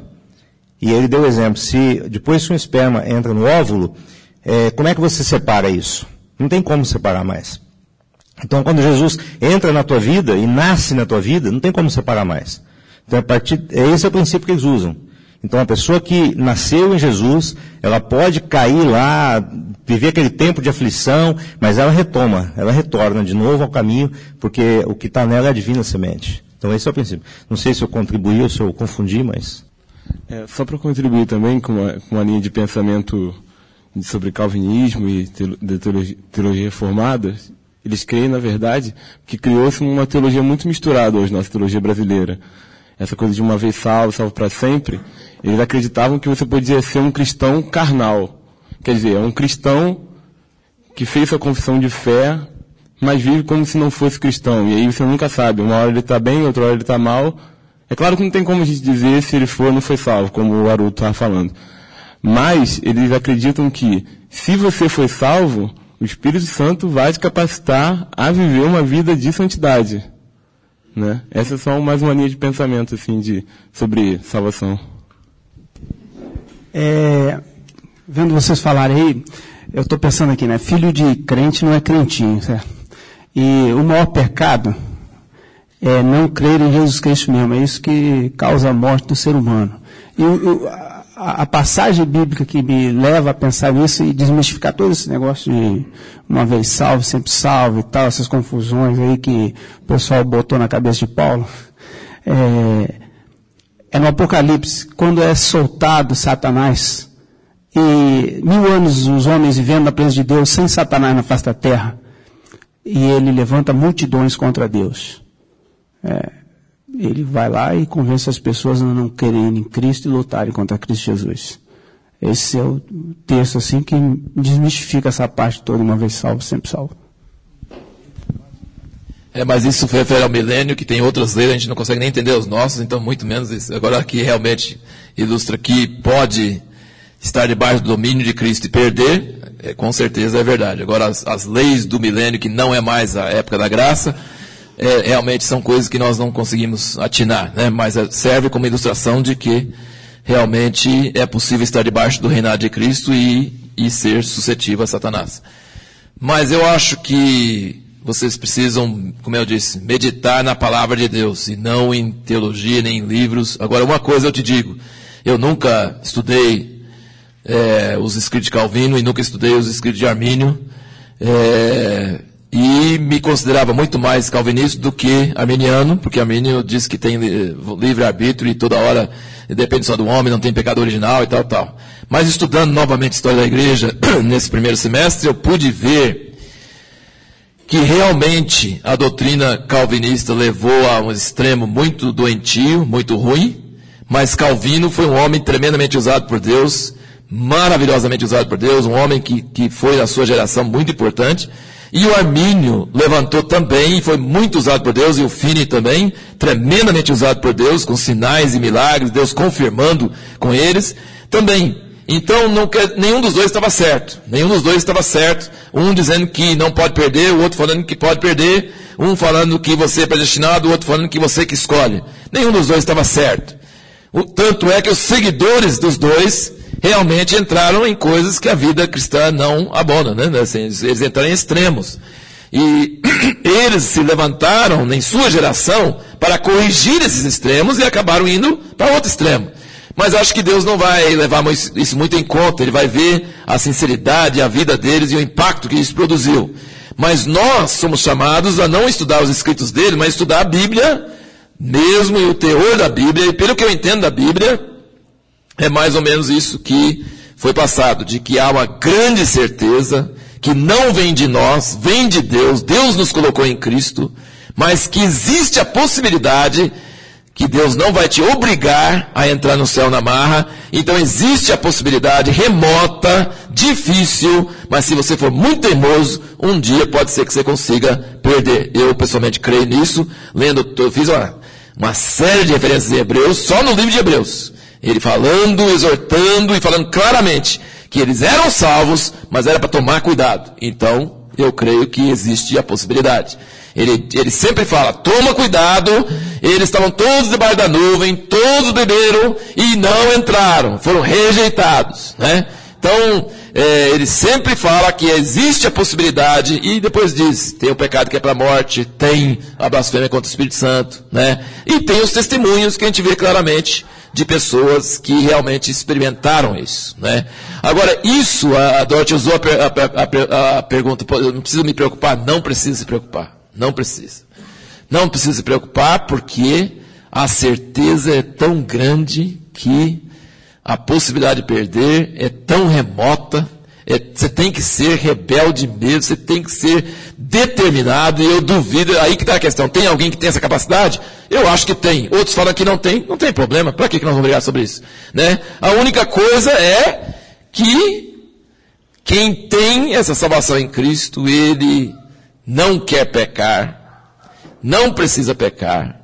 E ele deu o exemplo, se depois que um esperma entra no óvulo, é, como é que você separa isso? Não tem como separar mais. Então, quando Jesus entra na tua vida e nasce na tua vida, não tem como separar mais. Então, a partir, esse é o princípio que eles usam. Então, a pessoa que nasceu em Jesus, ela pode cair lá, viver aquele tempo de aflição, mas ela retoma, ela retorna de novo ao caminho, porque o que está nela é a divina semente. Então, esse é o princípio. Não sei se eu contribuí ou se eu confundi, mas... É, só para contribuir também com uma, com uma linha de pensamento sobre calvinismo e de teologia, teologia reformada, eles creem, na verdade, que criou-se uma teologia muito misturada hoje, nossa teologia brasileira. Essa coisa de uma vez salvo, salvo para sempre, eles acreditavam que você podia ser um cristão carnal. Quer dizer, é um cristão que fez sua confissão de fé, mas vive como se não fosse cristão. E aí você nunca sabe, uma hora ele está bem, outra hora ele está mal. É claro que não tem como a gente dizer se ele foi ou não foi salvo, como o Haroldo estava falando. Mas eles acreditam que, se você foi salvo, o Espírito Santo vai te capacitar a viver uma vida de santidade. Né? Essa é só mais uma linha de pensamento assim, de, sobre salvação. É, vendo vocês falarem aí, eu estou pensando aqui, né? Filho de crente não é crentinho, certo? E o maior pecado é não crer em Jesus Cristo mesmo. É isso que causa a morte do ser humano. E o, a, a passagem bíblica que me leva a pensar nisso e desmistificar todo esse negócio de uma vez salvo, sempre salvo e tal, essas confusões aí que o pessoal botou na cabeça de Paulo, é, é no Apocalipse, quando é soltado Satanás, e mil anos os homens vivendo na presença de Deus sem Satanás na face da terra, e ele levanta multidões contra Deus. É, ele vai lá e convence as pessoas a não quererem em Cristo e lutarem contra Cristo Jesus. Esse é o texto assim que desmistifica essa parte toda, uma vez salvo, sempre salvo. É, mas isso foi refere ao milênio, que tem outras leis, a gente não consegue nem entender os nossos, então muito menos isso. Agora aqui realmente ilustra que pode estar debaixo do domínio de Cristo e perder, é, com certeza é verdade. Agora as, as leis do milênio, que não é mais a época da graça, é, realmente são coisas que nós não conseguimos atinar, né? Mas é, serve como ilustração de que realmente é possível estar debaixo do reinado de Cristo e, e ser suscetível a Satanás. Mas eu acho que vocês precisam, como eu disse, meditar na palavra de Deus, e não em teologia, nem em livros. Agora, uma coisa eu te digo, eu nunca estudei é, os escritos de Calvino e nunca estudei os escritos de Armínio, é, e me considerava muito mais calvinista do que arminiano, porque Armínio diz que tem livre-arbítrio e toda hora depende só do homem, não tem pecado original e tal, tal. Mas estudando novamente a história da igreja, nesse primeiro semestre, eu pude ver que realmente a doutrina calvinista levou a um extremo muito doentio, muito ruim, mas Calvino foi um homem tremendamente usado por Deus, maravilhosamente usado por Deus, um homem que, que foi na sua geração muito importante. E o Armínio levantou também, e foi muito usado por Deus, e o Finney também, tremendamente usado por Deus, com sinais e milagres, Deus confirmando com eles, também. Então, não, nenhum dos dois estava certo, nenhum dos dois estava certo, um dizendo que não pode perder, o outro falando que pode perder, um falando que você é predestinado, o outro falando que você que escolhe. Nenhum dos dois estava certo. O, tanto é que os seguidores dos dois realmente entraram em coisas que a vida cristã não abona, né? Assim, eles entraram em extremos. E eles se levantaram em sua geração para corrigir esses extremos e acabaram indo para outro extremo. Mas acho que Deus não vai levar isso muito em conta. Ele vai ver a sinceridade, a vida deles e o impacto que isso produziu. Mas nós somos chamados a não estudar os escritos dele, mas estudar a Bíblia mesmo e o teor da Bíblia. E pelo que eu entendo da Bíblia, é mais ou menos isso que foi passado, de que há uma grande certeza que não vem de nós, vem de Deus, Deus nos colocou em Cristo, mas que existe a possibilidade que Deus não vai te obrigar a entrar no céu na marra, então existe a possibilidade remota, difícil, mas se você for muito teimoso, um dia pode ser que você consiga perder. Eu pessoalmente creio nisso, lendo, eu fiz uma, uma série de referências em Hebreus, só no livro de Hebreus, ele falando, exortando e falando claramente que eles eram salvos, mas era para tomar cuidado. Então, eu creio que existe a possibilidade. Ele, ele sempre fala, toma cuidado, eles estavam todos debaixo da nuvem, todos beberam e não entraram, foram rejeitados, né? Então, é, ele sempre fala que existe a possibilidade e depois diz, tem o pecado que é para a morte, tem a blasfêmia contra o Espírito Santo, né? E tem os testemunhos que a gente vê claramente de pessoas que realmente experimentaram isso, né? Agora, isso, a, a Dorothy usou a, a, a, a pergunta, não precisa me preocupar, não precisa se preocupar, não precisa. Não precisa se preocupar porque a certeza é tão grande que a possibilidade de perder é tão remota, é, você tem que ser rebelde mesmo, você tem que ser determinado, e eu duvido, aí que está a questão, tem alguém que tem essa capacidade? Eu acho que tem, outros falam que não tem, não tem problema, para que, que nós vamos brigar sobre isso? Né? A única coisa é que quem tem essa salvação em Cristo, ele não quer pecar, não precisa pecar,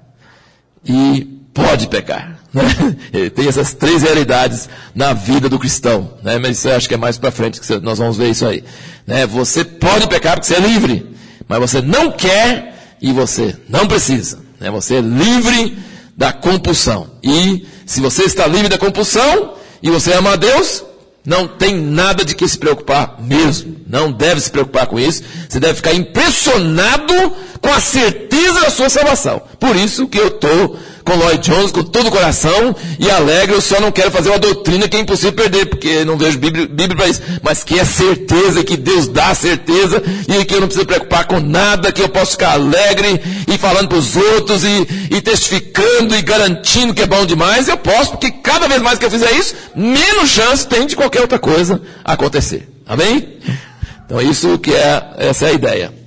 e pode pecar. Né? Tem essas três realidades na vida do cristão, né? Mas isso eu acho que é mais para frente que nós vamos ver isso aí. Né? Você pode pecar porque você é livre, mas você não quer e você não precisa. Né? Você é livre da compulsão. E se você está livre da compulsão e você ama a Deus, não tem nada de que se preocupar mesmo. Não deve se preocupar com isso. Você deve ficar impressionado com a certeza da sua salvação. Por isso que eu estou com Lloyd Jones, com todo o coração, e alegre. Eu só não quero fazer uma doutrina que é impossível perder, porque não vejo Bíblia, Bíblia para isso. Mas que é certeza, que Deus dá certeza, e que eu não preciso preocupar com nada, que eu posso ficar alegre, e falando para os outros, e, e testificando, e garantindo que é bom demais. Eu posso, porque cada vez mais que eu fizer isso, menos chance tem de qualquer outra coisa acontecer. Amém? Então isso que é, essa é a ideia.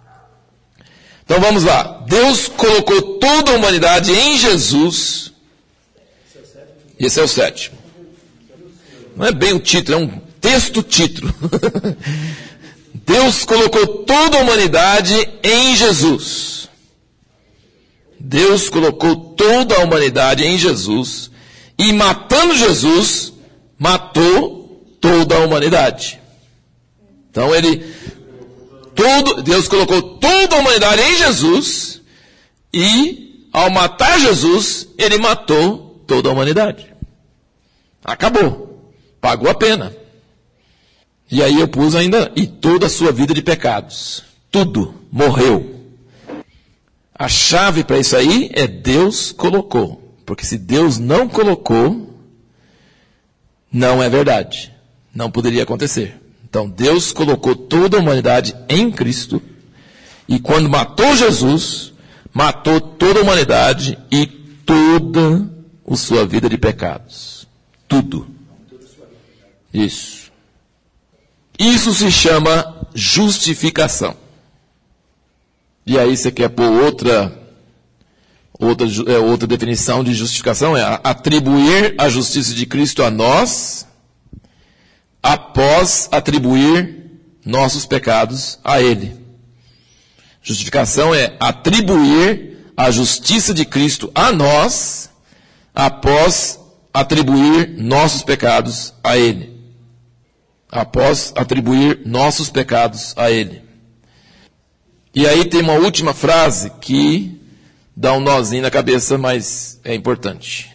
Então vamos lá. Deus colocou toda a humanidade em Jesus. Esse é o sétimo. Não é bem o título, é um texto-título. Deus colocou toda a humanidade em Jesus. Deus colocou toda a humanidade em Jesus. E matando Jesus, matou toda a humanidade. Então ele... Todo, Deus colocou toda a humanidade em Jesus e, ao matar Jesus, ele matou toda a humanidade. Acabou. Pagou a pena. E aí eu pus ainda, e toda a sua vida de pecados. Tudo. Morreu. A chave para isso aí é Deus colocou. Porque se Deus não colocou, não é verdade. Não poderia acontecer. Então, Deus colocou toda a humanidade em Cristo, e quando matou Jesus, matou toda a humanidade e toda a sua vida de pecados. Tudo. Isso. Isso se chama justificação. E aí você quer pôr outra, outra, outra definição de justificação, é atribuir a justiça de Cristo a nós, após atribuir nossos pecados a Ele. Justificação é atribuir a justiça de Cristo a nós, após atribuir nossos pecados a Ele. Após atribuir nossos pecados a Ele. E aí tem uma última frase que dá um nozinho na cabeça, mas é importante.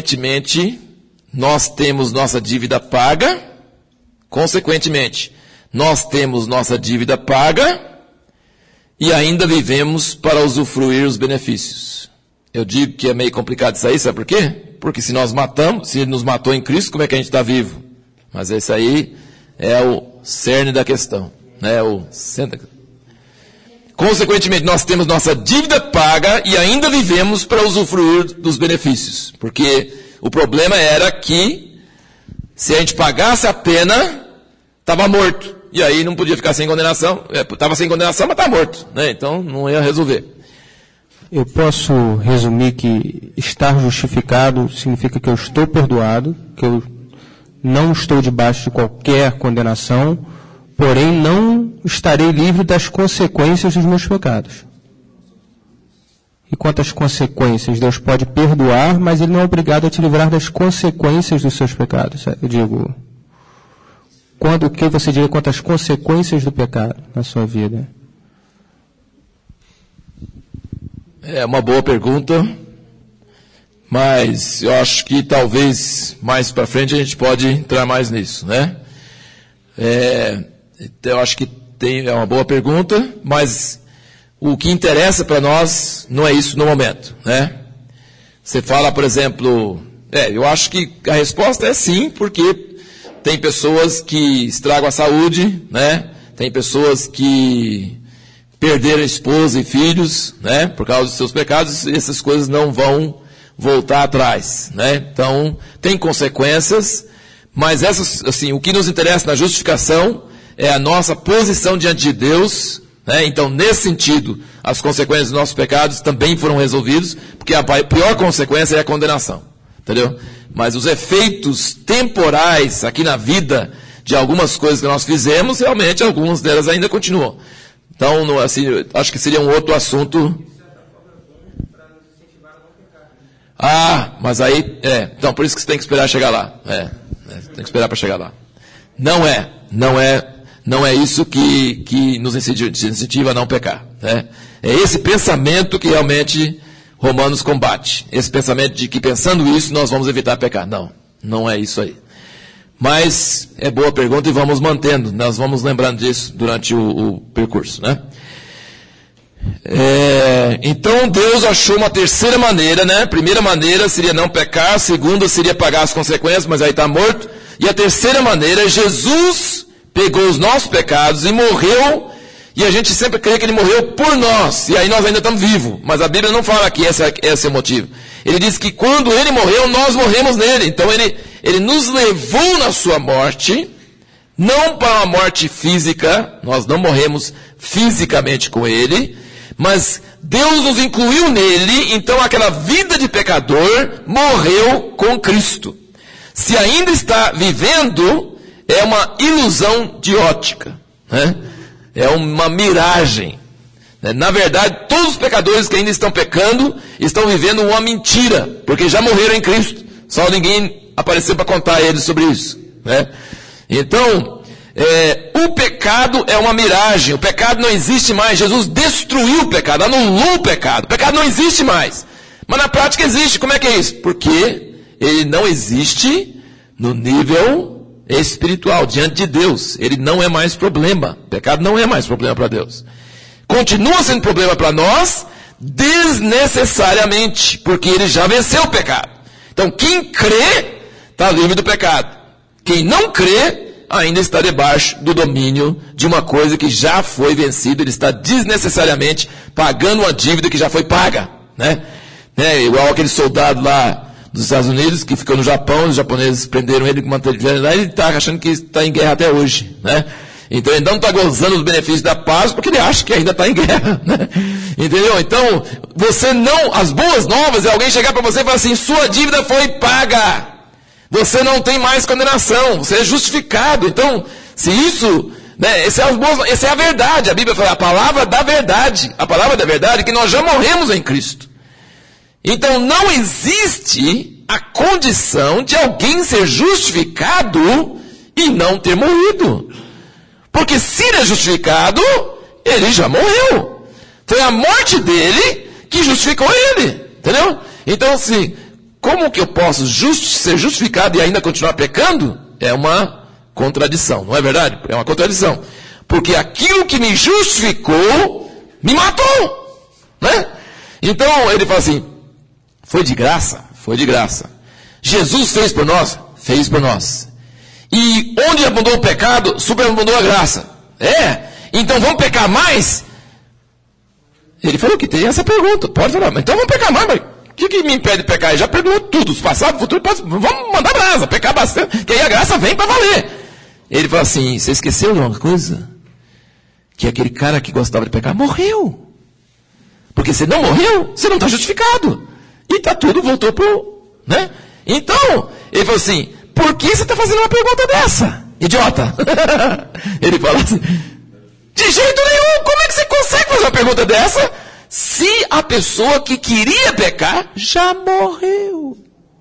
Consequentemente, nós temos nossa dívida paga, consequentemente, nós temos nossa dívida paga e ainda vivemos para usufruir os benefícios. Eu digo que é meio complicado isso aí, sabe por quê? Porque se nós matamos, se ele nos matou em Cristo, como é que a gente está vivo? Mas esse aí é o cerne da questão, né? O centro. Consequentemente, nós temos nossa dívida paga e ainda vivemos para usufruir dos benefícios. Porque o problema era que, se a gente pagasse a pena, estava morto. E aí não podia ficar sem condenação. Estava sem condenação, mas estava morto, né? Então não ia resolver. Eu posso resumir que estar justificado significa que eu estou perdoado, que eu não estou debaixo de qualquer condenação, porém não estarei livre das consequências dos meus pecados. E quanto às consequências, Deus pode perdoar, mas Ele não é obrigado a te livrar das consequências dos seus pecados. Eu digo, quando, o que você diria quanto às consequências do pecado na sua vida? É uma boa pergunta, mas eu acho que talvez mais para frente a gente pode entrar mais nisso, né? É, eu acho que tem, é uma boa pergunta, mas o que interessa para nós não é isso no momento, né? Você fala, por exemplo, é, eu acho que a resposta é sim, porque tem pessoas que estragam a saúde, né? Tem pessoas que perderam esposa e filhos, né? Por causa dos seus pecados, essas coisas não vão voltar atrás, né? Então, tem consequências, mas essas, assim, o que nos interessa na justificação é a nossa posição diante de Deus, né? Então, nesse sentido, as consequências dos nossos pecados também foram resolvidos, porque a pior consequência é a condenação, entendeu? Mas os efeitos temporais aqui na vida de algumas coisas que nós fizemos, realmente algumas delas ainda continuam. Então, assim, acho que seria um outro assunto. Ah, mas aí, é, então por isso que você tem que esperar chegar lá. É, é tem que esperar para chegar lá. Não é, não é, não é isso que, que nos incentiva a não pecar, né? É esse pensamento que realmente Romanos combate. Esse pensamento de que pensando isso nós vamos evitar pecar. Não, não é isso aí. Mas é boa pergunta e vamos mantendo, nós vamos lembrando disso durante o, o percurso, né? É, então Deus achou uma terceira maneira, né? Primeira maneira seria não pecar, segunda seria pagar as consequências, mas aí está morto. E a terceira maneira, Jesus pegou os nossos pecados e morreu, e a gente sempre crê que Ele morreu por nós, e aí nós ainda estamos vivos, mas a Bíblia não fala que esse é, esse é o motivo. Ele diz que quando Ele morreu, nós morremos nele, então Ele, ele nos levou na sua morte, não para uma morte física, nós não morremos fisicamente com Ele, mas Deus nos incluiu nele, então aquela vida de pecador morreu com Cristo. Se ainda está vivendo, é uma ilusão de ótica, né? É uma miragem. Na verdade, todos os pecadores que ainda estão pecando, estão vivendo uma mentira, porque já morreram em Cristo. Só ninguém apareceu para contar a eles sobre isso, né? Então, é, o pecado é uma miragem, o pecado não existe mais. Jesus destruiu o pecado, anulou o pecado. O pecado não existe mais. Mas na prática existe. Como é que é isso? Porque ele não existe no nível espiritual, diante de Deus. Ele não é mais problema. O pecado não é mais problema para Deus. Continua sendo problema para nós, desnecessariamente, porque ele já venceu o pecado. Então, quem crê, está livre do pecado. Quem não crê, ainda está debaixo do domínio de uma coisa que já foi vencida. Ele está desnecessariamente pagando uma dívida que já foi paga, né? né? Igual aquele soldado lá dos Estados Unidos que ficou no Japão, os japoneses prenderam ele com uma televisão lá, ele está achando que está em guerra até hoje, né? Então ele não está gozando os benefícios da paz porque ele acha que ainda está em guerra, né? Entendeu? Então, você não, as boas novas é alguém chegar para você e falar assim, sua dívida foi paga. Você não tem mais condenação, você é justificado. Então, se isso, né, esse é os bons, essa é a verdade. A Bíblia fala a palavra da verdade. A palavra da verdade é que nós já morremos em Cristo. Então, não existe a condição de alguém ser justificado e não ter morrido. Porque se ele é justificado, ele já morreu. Foi a morte dele que justificou ele. Entendeu? Então, assim, como que eu posso just, ser justificado e ainda continuar pecando? É uma contradição, não é verdade? É uma contradição. Porque aquilo que me justificou, me matou. Né? Então, ele fala assim, foi de graça? Foi de graça. Jesus fez por nós? Fez por nós. E onde abundou o pecado, superabundou a graça. É? Então vamos pecar mais? Ele falou que tem essa pergunta. Pode falar, mas então vamos pecar mais, mas o que, que me impede de pecar? Ele já perdoou tudo, os passados, futuro, vamos mandar brasa, pecar bastante, que aí a graça vem para valer. Ele falou assim, você esqueceu de uma coisa? Que aquele cara que gostava de pecar morreu. Porque se não morreu, você não está justificado. E tá tudo, voltou pro... Né? Então, ele falou assim, por que você está fazendo uma pergunta dessa? Idiota. Ele falou assim, de jeito nenhum, como é que você consegue fazer uma pergunta dessa? Se a pessoa que queria pecar já morreu.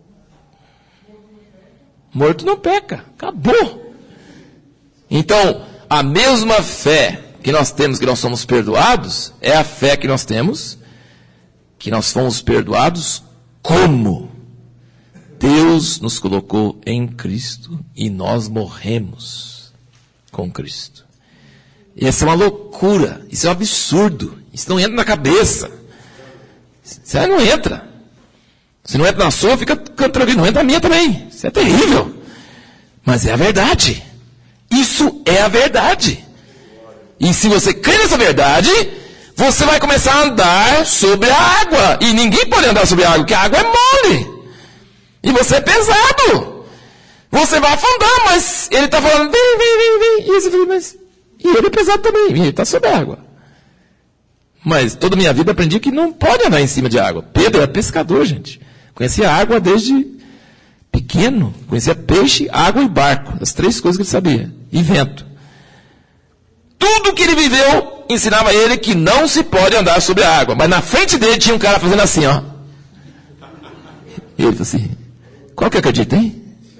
Morto não peca, acabou. Então, a mesma fé que nós temos que nós somos perdoados, é a fé que nós temos, que nós fomos perdoados como? Deus nos colocou em Cristo e nós morremos com Cristo. E essa é uma loucura, isso é um absurdo, isso não entra na cabeça. Isso aí não entra. Se não entra na sua, fica tranquilo, não entra na minha também. Isso é terrível. Mas é a verdade. Isso é a verdade. E se você crê nessa verdade, você vai começar a andar sobre a água. E ninguém pode andar sobre a água, porque a água é mole. E você é pesado. Você vai afundar, mas ele está falando, vem, vem, vem, vem. E você fala, mas... E ele é pesado também, e ele está sobre a água. Mas toda a minha vida aprendi que não pode andar em cima de água. Pedro era pescador, gente. Conhecia água desde pequeno. Conhecia peixe, água e barco. As três coisas que ele sabia. E vento. Tudo que ele viveu ensinava ele que não se pode andar sobre a água. Mas na frente dele tinha um cara fazendo assim, ó. E ele falou assim, qual que acredita, hein?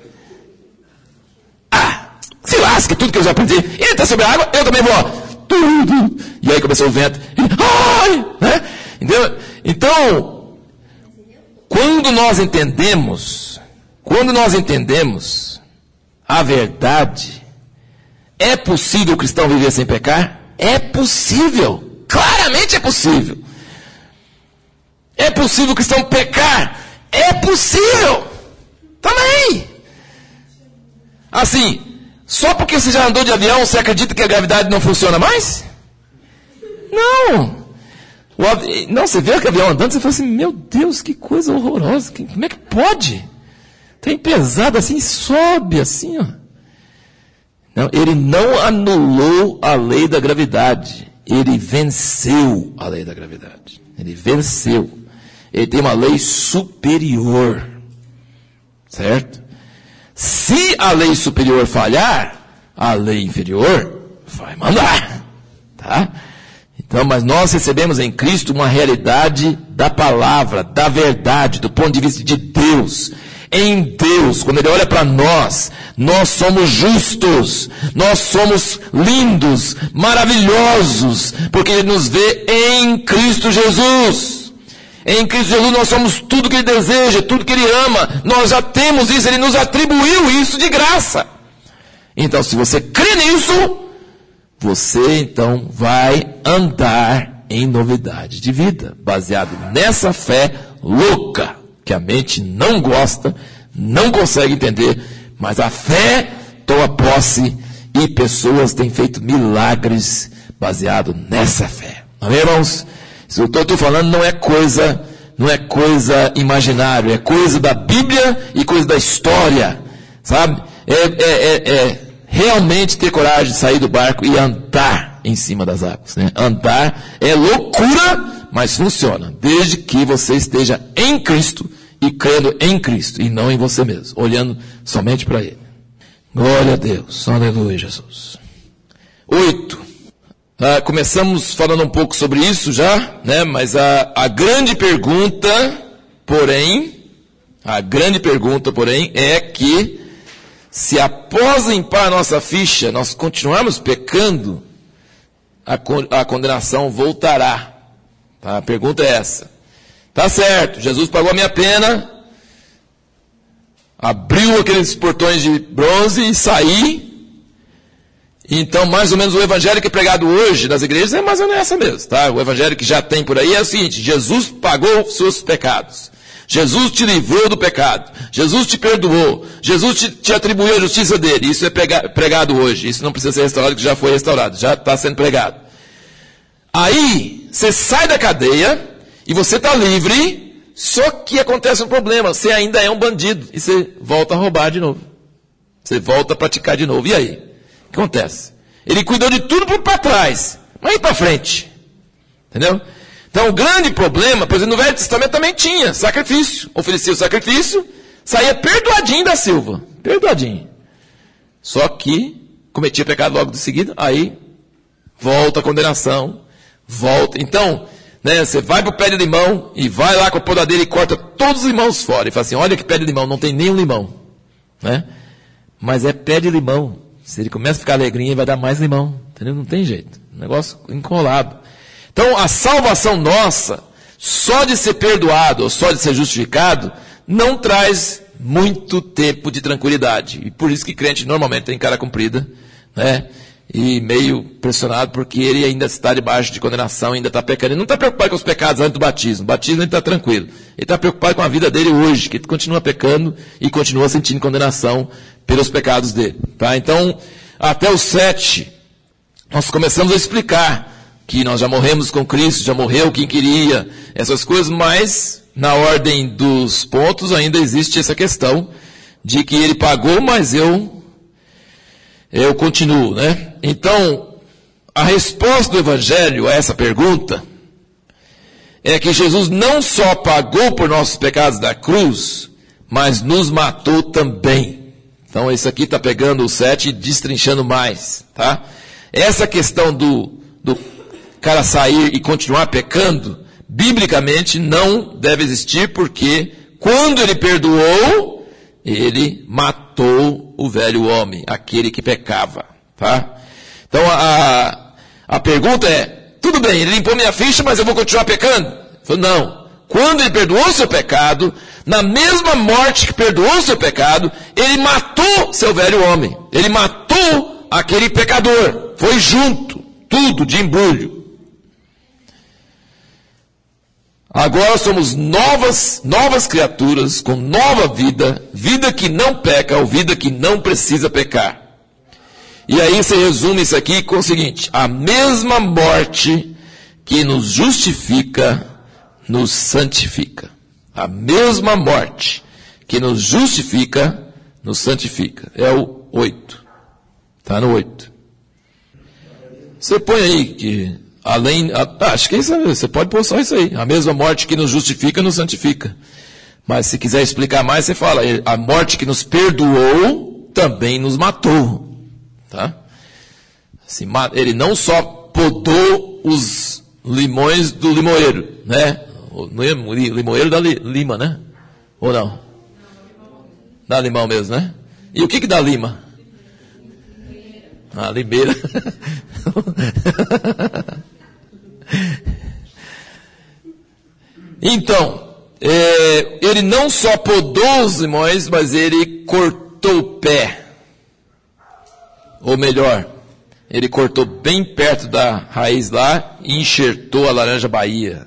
Ah, se lasque, tudo que eu já aprendi. Ele está sobre a água, eu também vou. E aí começou o vento. Ai, né? Entendeu? Então, quando nós entendemos, quando nós entendemos a verdade, é possível o cristão viver sem pecar? É possível. Claramente é possível. É possível o cristão pecar? É possível. Também. Assim, só porque você já andou de avião, você acredita que a gravidade não funciona mais? Não. O avi... Não, você vê o avião andando, você fala assim, meu Deus, que coisa horrorosa. Como é que pode? Tem pesado assim, sobe assim, ó. Não, ele não anulou a lei da gravidade. Ele venceu a lei da gravidade. Ele venceu. Ele tem uma lei superior. Certo? Se a lei superior falhar, a lei inferior vai mandar. Tá? Então, mas nós recebemos em Cristo uma realidade da palavra, da verdade, do ponto de vista de Deus. Em Deus, quando Ele olha para nós, nós somos justos, nós somos lindos, maravilhosos, porque Ele nos vê em Cristo Jesus. Em Cristo Jesus nós somos tudo que Ele deseja, tudo que Ele ama, nós já temos isso, Ele nos atribuiu isso de graça. Então, se você crê nisso, você então vai andar em novidade de vida, baseado nessa fé louca, que a mente não gosta, não consegue entender, mas a fé toma posse e pessoas têm feito milagres baseado nessa fé. Amém, irmãos? Isso que eu estou falando não é coisa, não é coisa imaginária, é coisa da Bíblia e coisa da história, sabe? É, é, é, é realmente ter coragem de sair do barco e andar em cima das águas, né? Andar é loucura, mas funciona, desde que você esteja em Cristo e crendo em Cristo, e não em você mesmo, olhando somente para Ele. Glória a Deus, aleluia, Jesus. Oito. Ah, começamos falando um pouco sobre isso já, né? Mas a, a grande pergunta, porém, a grande pergunta, porém, é que se após limpar a nossa ficha, nós continuarmos pecando, a, a condenação voltará. Tá? A pergunta é essa. Tá certo, Jesus pagou a minha pena, abriu aqueles portões de bronze e saí, Então, mais ou menos, o evangelho que é pregado hoje nas igrejas é mais ou menos essa mesmo, tá? O evangelho que já tem por aí é o seguinte: Jesus pagou os seus pecados. Jesus te livrou do pecado. Jesus te perdoou. Jesus te, te atribuiu a justiça dele. Isso é prega, pregado hoje. Isso não precisa ser restaurado, que já foi restaurado. Já está sendo pregado. Aí, você sai da cadeia e você está livre, só que acontece um problema. Você ainda é um bandido e você volta a roubar de novo. Você volta a praticar de novo. E aí? O que acontece? Ele cuidou de tudo para trás, mas e para frente? Entendeu? Então, o grande problema, por exemplo, no Velho Testamento também tinha sacrifício. Oferecia o sacrifício, saía perdoadinho da Silva. Perdoadinho. Só que cometia pecado logo de seguida, aí volta a condenação, volta. Então, né, você vai para o pé de limão e vai lá com a podadeira e corta todos os limões fora. E fala assim: olha que pé de limão, não tem nenhum limão. Né? Mas é pé de limão. Se ele começa a ficar alegrinho, ele vai dar mais limão. Entendeu? Não tem jeito. Negócio enrolado. Então, a salvação nossa, só de ser perdoado ou só de ser justificado, não traz muito tempo de tranquilidade. E por isso que crente normalmente tem cara comprida, né? E meio pressionado, porque ele ainda está debaixo de condenação, ainda está pecando. Ele não está preocupado com os pecados antes do batismo. O batismo ele está tranquilo. Ele está preocupado com a vida dele hoje, que ele continua pecando e continua sentindo condenação pelos pecados dele. Tá? Então, até o sete, nós começamos a explicar que nós já morremos com Cristo, já morreu quem queria, essas coisas, mas na ordem dos pontos ainda existe essa questão de que ele pagou, mas eu, eu continuo, né? Então, a resposta do Evangelho a essa pergunta é que Jesus não só pagou por nossos pecados da cruz, mas nos matou também. Então, isso aqui está pegando o sete e destrinchando mais, tá? Essa questão do, do cara sair e continuar pecando, biblicamente não deve existir, porque quando ele perdoou, ele matou o velho homem, aquele que pecava, tá? Então a, a pergunta é: tudo bem, ele limpou minha ficha, mas eu vou continuar pecando? Ele falou: não. Quando ele perdoou seu pecado, na mesma morte que perdoou seu pecado, ele matou seu velho homem, ele matou aquele pecador, foi junto, tudo de embrulho. Agora somos novas, novas criaturas, com nova vida, vida que não peca, ou vida que não precisa pecar. E aí você resume isso aqui com o seguinte: a mesma morte que nos justifica, nos santifica. A mesma morte que nos justifica, nos santifica. É o oito. Está no oito. Você põe aí que... Além, ah, acho que é isso, você pode pôr só isso aí. A mesma morte que nos justifica, nos santifica. Mas se quiser explicar mais, você fala: a morte que nos perdoou, também nos matou. Tá? Assim, ele não só podou os limões do limoeiro, né? O limoeiro da lima, né? Ou não? Dá limão mesmo, né? E o que que dá lima? Ah, limeira. Então, é, ele não só podou os limões, mas ele cortou o pé. Ou melhor, ele cortou bem perto da raiz lá e enxertou a laranja Bahia.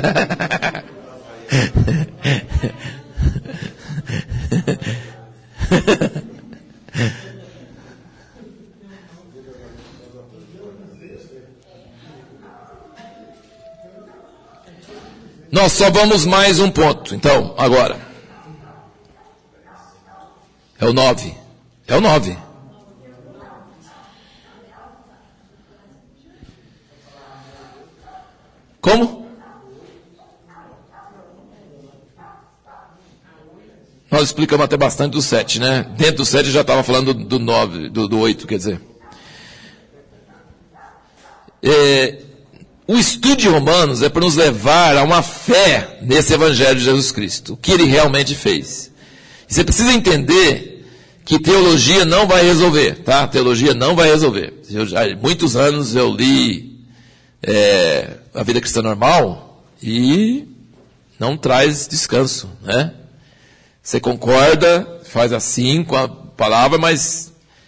Nós só vamos mais um ponto, então, agora. É o nove. É o nove. Como? Nós explicamos até bastante do sete, né? Dentro do sete já estava falando do nove, do, do oito, quer dizer. É... O estudo de Romanos é para nos levar a uma fé nesse Evangelho de Jesus Cristo, o que ele realmente fez. E você precisa entender que teologia não vai resolver, tá? Teologia não vai resolver. Eu já, há muitos anos eu li é, a vida cristã normal e não traz descanso, né? Você concorda, faz assim com a palavra, mas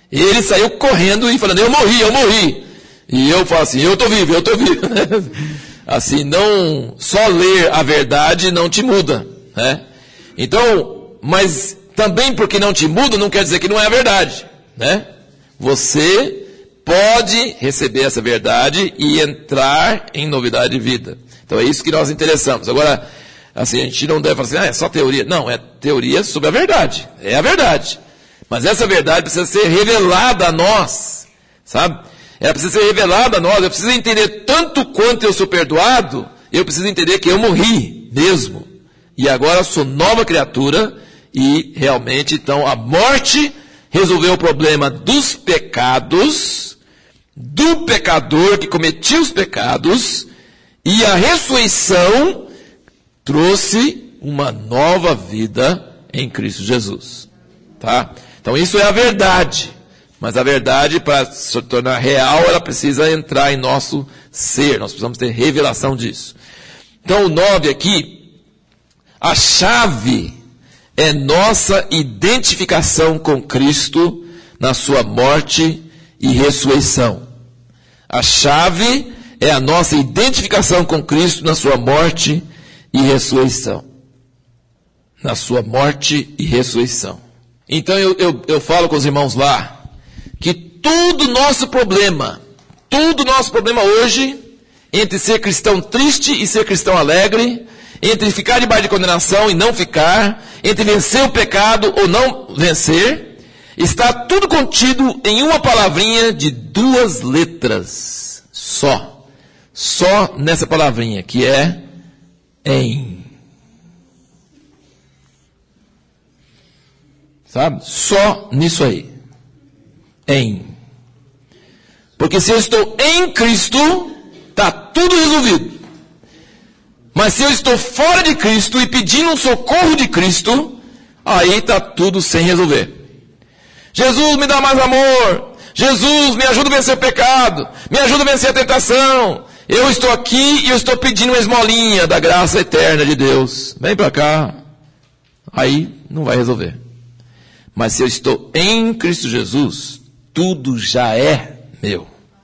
Ele saiu correndo e falando, eu morri, eu morri. E eu falo assim, eu estou vivo, eu estou vivo. Assim, não, só ler a verdade não te muda, né? Então, mas também porque não te muda, não quer dizer que não é a verdade, né? Você pode receber essa verdade e entrar em novidade de vida. Então é isso que nós interessamos. Agora, assim, a gente não deve falar assim, ah, é só teoria. Não, é teoria sobre a verdade. É a verdade. Mas essa verdade precisa ser revelada a nós, sabe? Ela precisa ser revelada a nós. Eu preciso entender tanto quanto eu sou perdoado, eu preciso entender que eu morri mesmo. E agora eu sou nova criatura e realmente, então, a morte resolveu o problema dos pecados, do pecador que cometia os pecados, e a ressurreição trouxe uma nova vida em Cristo Jesus. Tá? Então isso é a verdade. Mas a verdade, para se tornar real, ela precisa entrar em nosso ser. Nós precisamos ter revelação disso. Então o nove aqui, a chave é nossa identificação com Cristo na sua morte e ressurreição. A chave é a nossa identificação com Cristo na sua morte e ressurreição. Na sua morte e ressurreição. Então eu, eu, eu falo com os irmãos lá, que todo nosso problema, todo nosso problema hoje, entre ser cristão triste e ser cristão alegre, entre ficar debaixo de condenação e não ficar, entre vencer o pecado ou não vencer, está tudo contido em uma palavrinha de duas letras só. Só nessa palavrinha, que é em. Sabe? Só nisso aí. Em. Porque se eu estou em Cristo, está tudo resolvido. Mas se eu estou fora de Cristo e pedindo um socorro de Cristo, aí está tudo sem resolver. Jesus, me dá mais amor. Jesus, me ajuda a vencer o pecado. Me ajuda a vencer a tentação. Eu estou aqui e eu estou pedindo uma esmolinha da graça eterna de Deus. Vem para cá. Aí não vai resolver. Mas se eu estou em Cristo Jesus, tudo já é meu.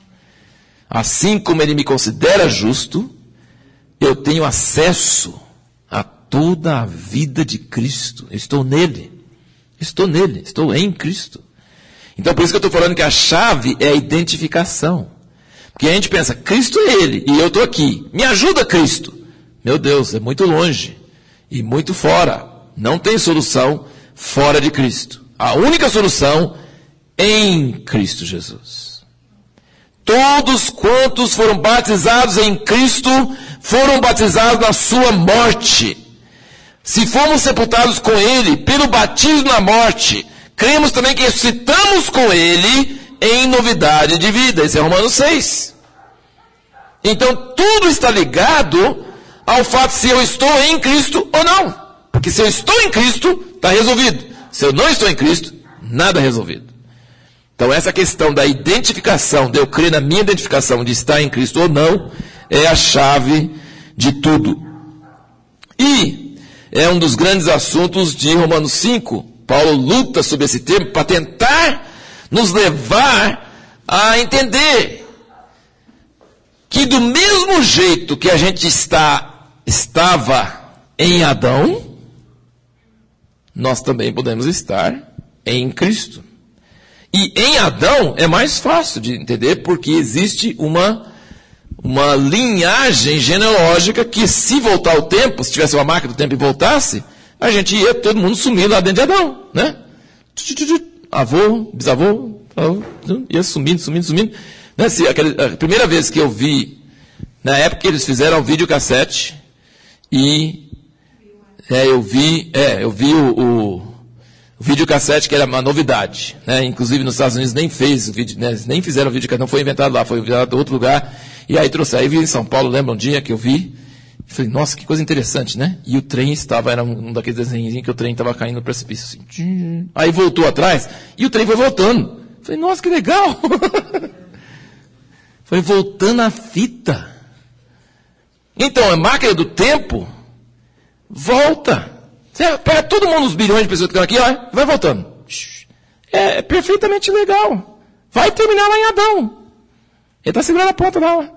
Assim como Ele me considera justo, eu tenho acesso a toda a vida de Cristo. Eu estou nele. Estou nele. Estou em Cristo. Então por isso que eu estou falando que a chave é a identificação. Porque a gente pensa, Cristo é Ele e eu estou aqui. Me ajuda, Cristo. Meu Deus, é muito longe e muito fora. Não tem solução fora de Cristo. A única solução em Cristo Jesus. Todos quantos foram batizados em Cristo foram batizados na sua morte. Se fomos sepultados com Ele pelo batismo na morte, cremos também que ressuscitamos com Ele em novidade de vida. Esse é Romanos seis. Então tudo está ligado ao fato se eu estou em Cristo ou não. Porque se eu estou em Cristo, está resolvido. Se eu não estou em Cristo, nada é resolvido. Então essa questão da identificação, de eu crer na minha identificação de estar em Cristo ou não, é a chave de tudo. E é um dos grandes assuntos de Romanos cinco. Paulo luta sobre esse tema para tentar nos levar a entender que do mesmo jeito que a gente está, estava em Adão, nós também podemos estar em Cristo. E em Adão é mais fácil de entender porque existe uma, uma linhagem genealógica que, se voltar o tempo, se tivesse uma máquina do tempo e voltasse, a gente ia todo mundo sumir lá dentro de Adão, né? Avô, bisavô, ia sumindo, sumindo, sumindo. Né? Se, aquela, a primeira vez que eu vi, na época que eles fizeram o videocassete, e é, eu vi, é, eu vi o, o, o videocassete, que era uma novidade, né? Inclusive nos Estados Unidos nem fez o vídeo, né? Nem fizeram o videocassete, não foi inventado lá, foi inventado em outro lugar, e aí trouxe, aí vi em São Paulo, lembra um dia que eu vi, e falei, nossa, que coisa interessante, né? E o trem estava, era um daqueles desenhos que o trem estava caindo no precipício, assim, aí voltou atrás, e o trem foi voltando, falei, nossa, que legal, foi voltando a fita. Então, a máquina do tempo volta. Você pega todo mundo, os bilhões de pessoas que estão aqui, ó, vai voltando. é perfeitamente legal. Vai terminar lá em Adão. Ele está segurando a ponta lá.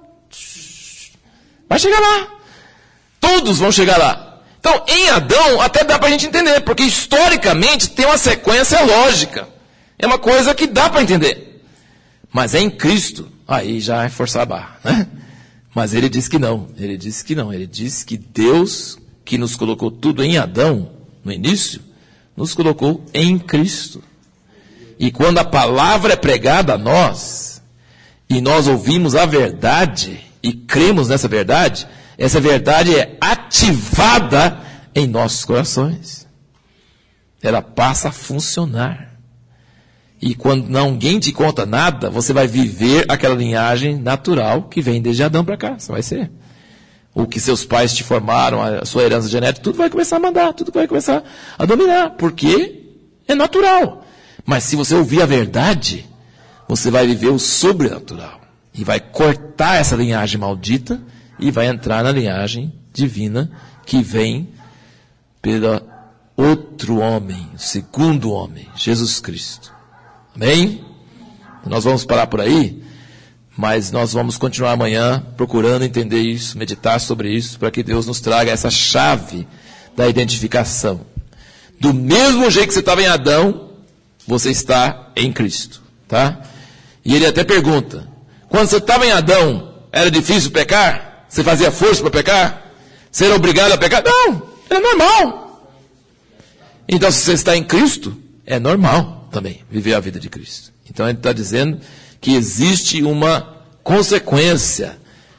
Vai chegar lá. Todos vão chegar lá. Então, em Adão, até dá para a gente entender, porque historicamente tem uma sequência lógica. É uma coisa que dá para entender. Mas é em Cristo, aí já é forçar a barra, né? Mas ele diz que não, ele diz que não, ele diz que Deus, que nos colocou tudo em Adão, no início, nos colocou em Cristo. E quando a palavra é pregada a nós, e nós ouvimos a verdade, e cremos nessa verdade, essa verdade é ativada em nossos corações. Ela passa a funcionar. E quando ninguém te conta nada, você vai viver aquela linhagem natural que vem desde Adão para cá. Você vai ser. O que seus pais te formaram, a sua herança genética, tudo vai começar a mandar, tudo vai começar a dominar. Porque é natural. Mas se você ouvir a verdade, você vai viver o sobrenatural. E vai cortar essa linhagem maldita e vai entrar na linhagem divina que vem pelo outro homem, o segundo homem, Jesus Cristo. Amém? Nós vamos parar por aí, mas nós vamos continuar amanhã procurando entender isso, meditar sobre isso, para que Deus nos traga essa chave da identificação. Do mesmo jeito que você estava em Adão, você está em Cristo, tá? E ele até pergunta, quando você estava em Adão, era difícil pecar? Você fazia força para pecar? Você era obrigado a pecar? Não, é normal. Então se você está em Cristo, é normal também viver a vida de Cristo. Então ele está dizendo que existe uma consequência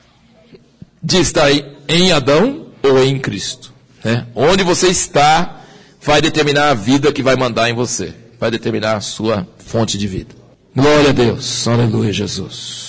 de estar em Adão ou em Cristo, né? Onde você está vai determinar a vida que vai mandar em você, vai determinar a sua fonte de vida. Glória a Deus, aleluia, Jesus.